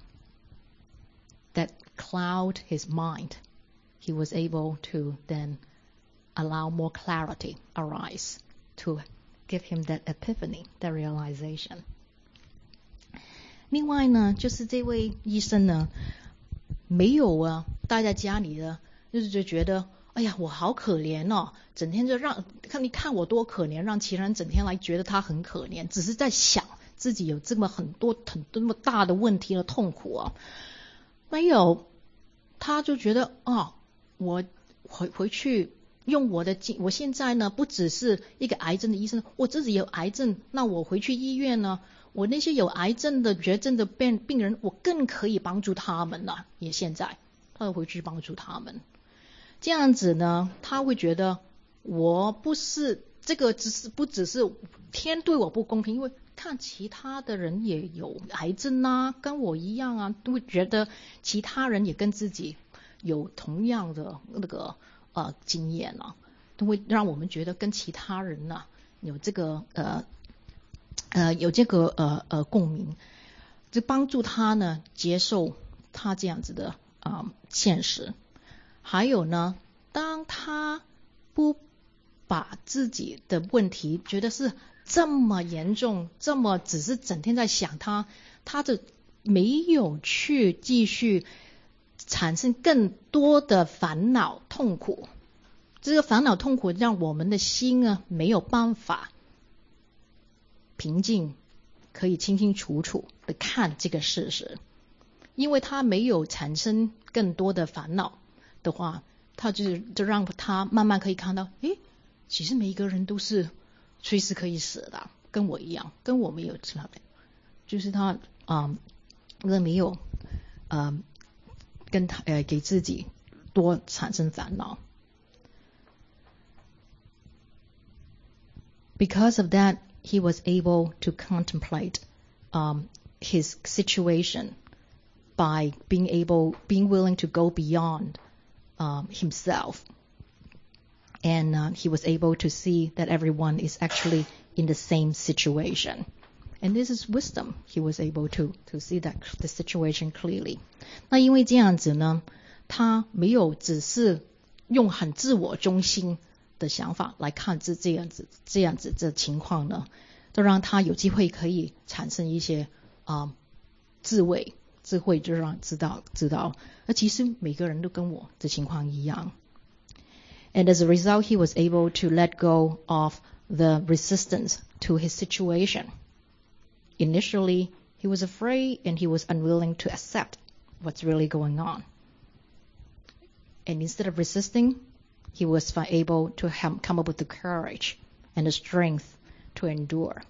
that cloud his mind. He was able to then allow more clarity arise to give him that epiphany, that realization. 另外呢，就是这位医生呢，没有啊待在家里的，就是就觉得，哎呀，我好可怜哦，整天就让看你看我多可怜，让其他人整天来觉得他很可怜，只是在想自己有这么很多很多么大的问题的痛苦啊，没有，他就觉得啊，我回回去。用我的经，我现在呢不只是一个癌症的医生，我自己有癌症，那我回去医院呢，我那些有癌症的绝症的病病人，我更可以帮助他们了。也现在，他会回去帮助他们，这样子呢，他会觉得我不是这个，只是不只是天对我不公平，因为看其他的人也有癌症啊，跟我一样啊，都会觉得其他人也跟自己有同样的那个。呃，经验啊，都会让我们觉得跟其他人呢、啊、有这个呃呃有这个呃呃共鸣，就帮助他呢接受他这样子的啊、呃、现实。还有呢，当他不把自己的问题觉得是这么严重，这么只是整天在想他，他的没有去继续。产生更多的烦恼痛苦，这个烦恼痛苦让我们的心呢没有办法平静，可以清清楚楚的看这个事实，因为他没有产生更多的烦恼的话，他就就让他慢慢可以看到，诶，其实每一个人都是随时可以死的，跟我一样，跟我没有差别，就是他啊，那、嗯、没有啊。跟他呃给自己多产生烦恼。Because of that, he was able to contemplate um, his situation by being able, being willing to go beyond um, himself, and uh, he was able to see that everyone is actually in the same situation. And this is wisdom. He was able to to see that the situation clearly. 那因为这样子呢，他没有只是用很自我中心的想法来看这这样子这样子这情况呢，就让他有机会可以产生一些啊、呃、智慧，智慧就让知道知道，那其实每个人都跟我的情况一样。And as a result, he was able to let go of the resistance to his situation.Initially, he was afraid and he was unwilling to accept what's really going on. And instead of resisting, he was able to have, come up with the courage and the strength to endure,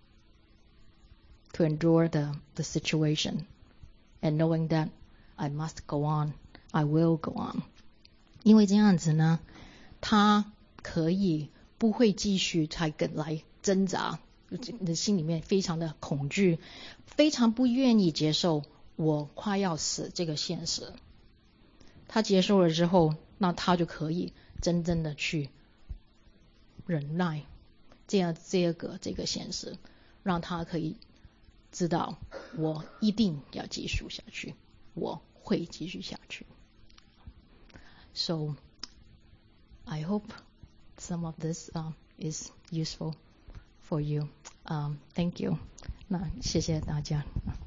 to endure the, the situation, and knowing that I must go on, I will go on. 因为这样子呢，他可以不会继续再跟来挣扎。的心里面非常的恐惧，非常不愿意接受我快要死这个现实。他接受了之后，那他就可以真正的去忍耐这样这个这个现实，让他可以知道我一定要继续下去，我会继续下去。So I hope some of this um, is useful for you. Um, thank you. 那谢谢大家。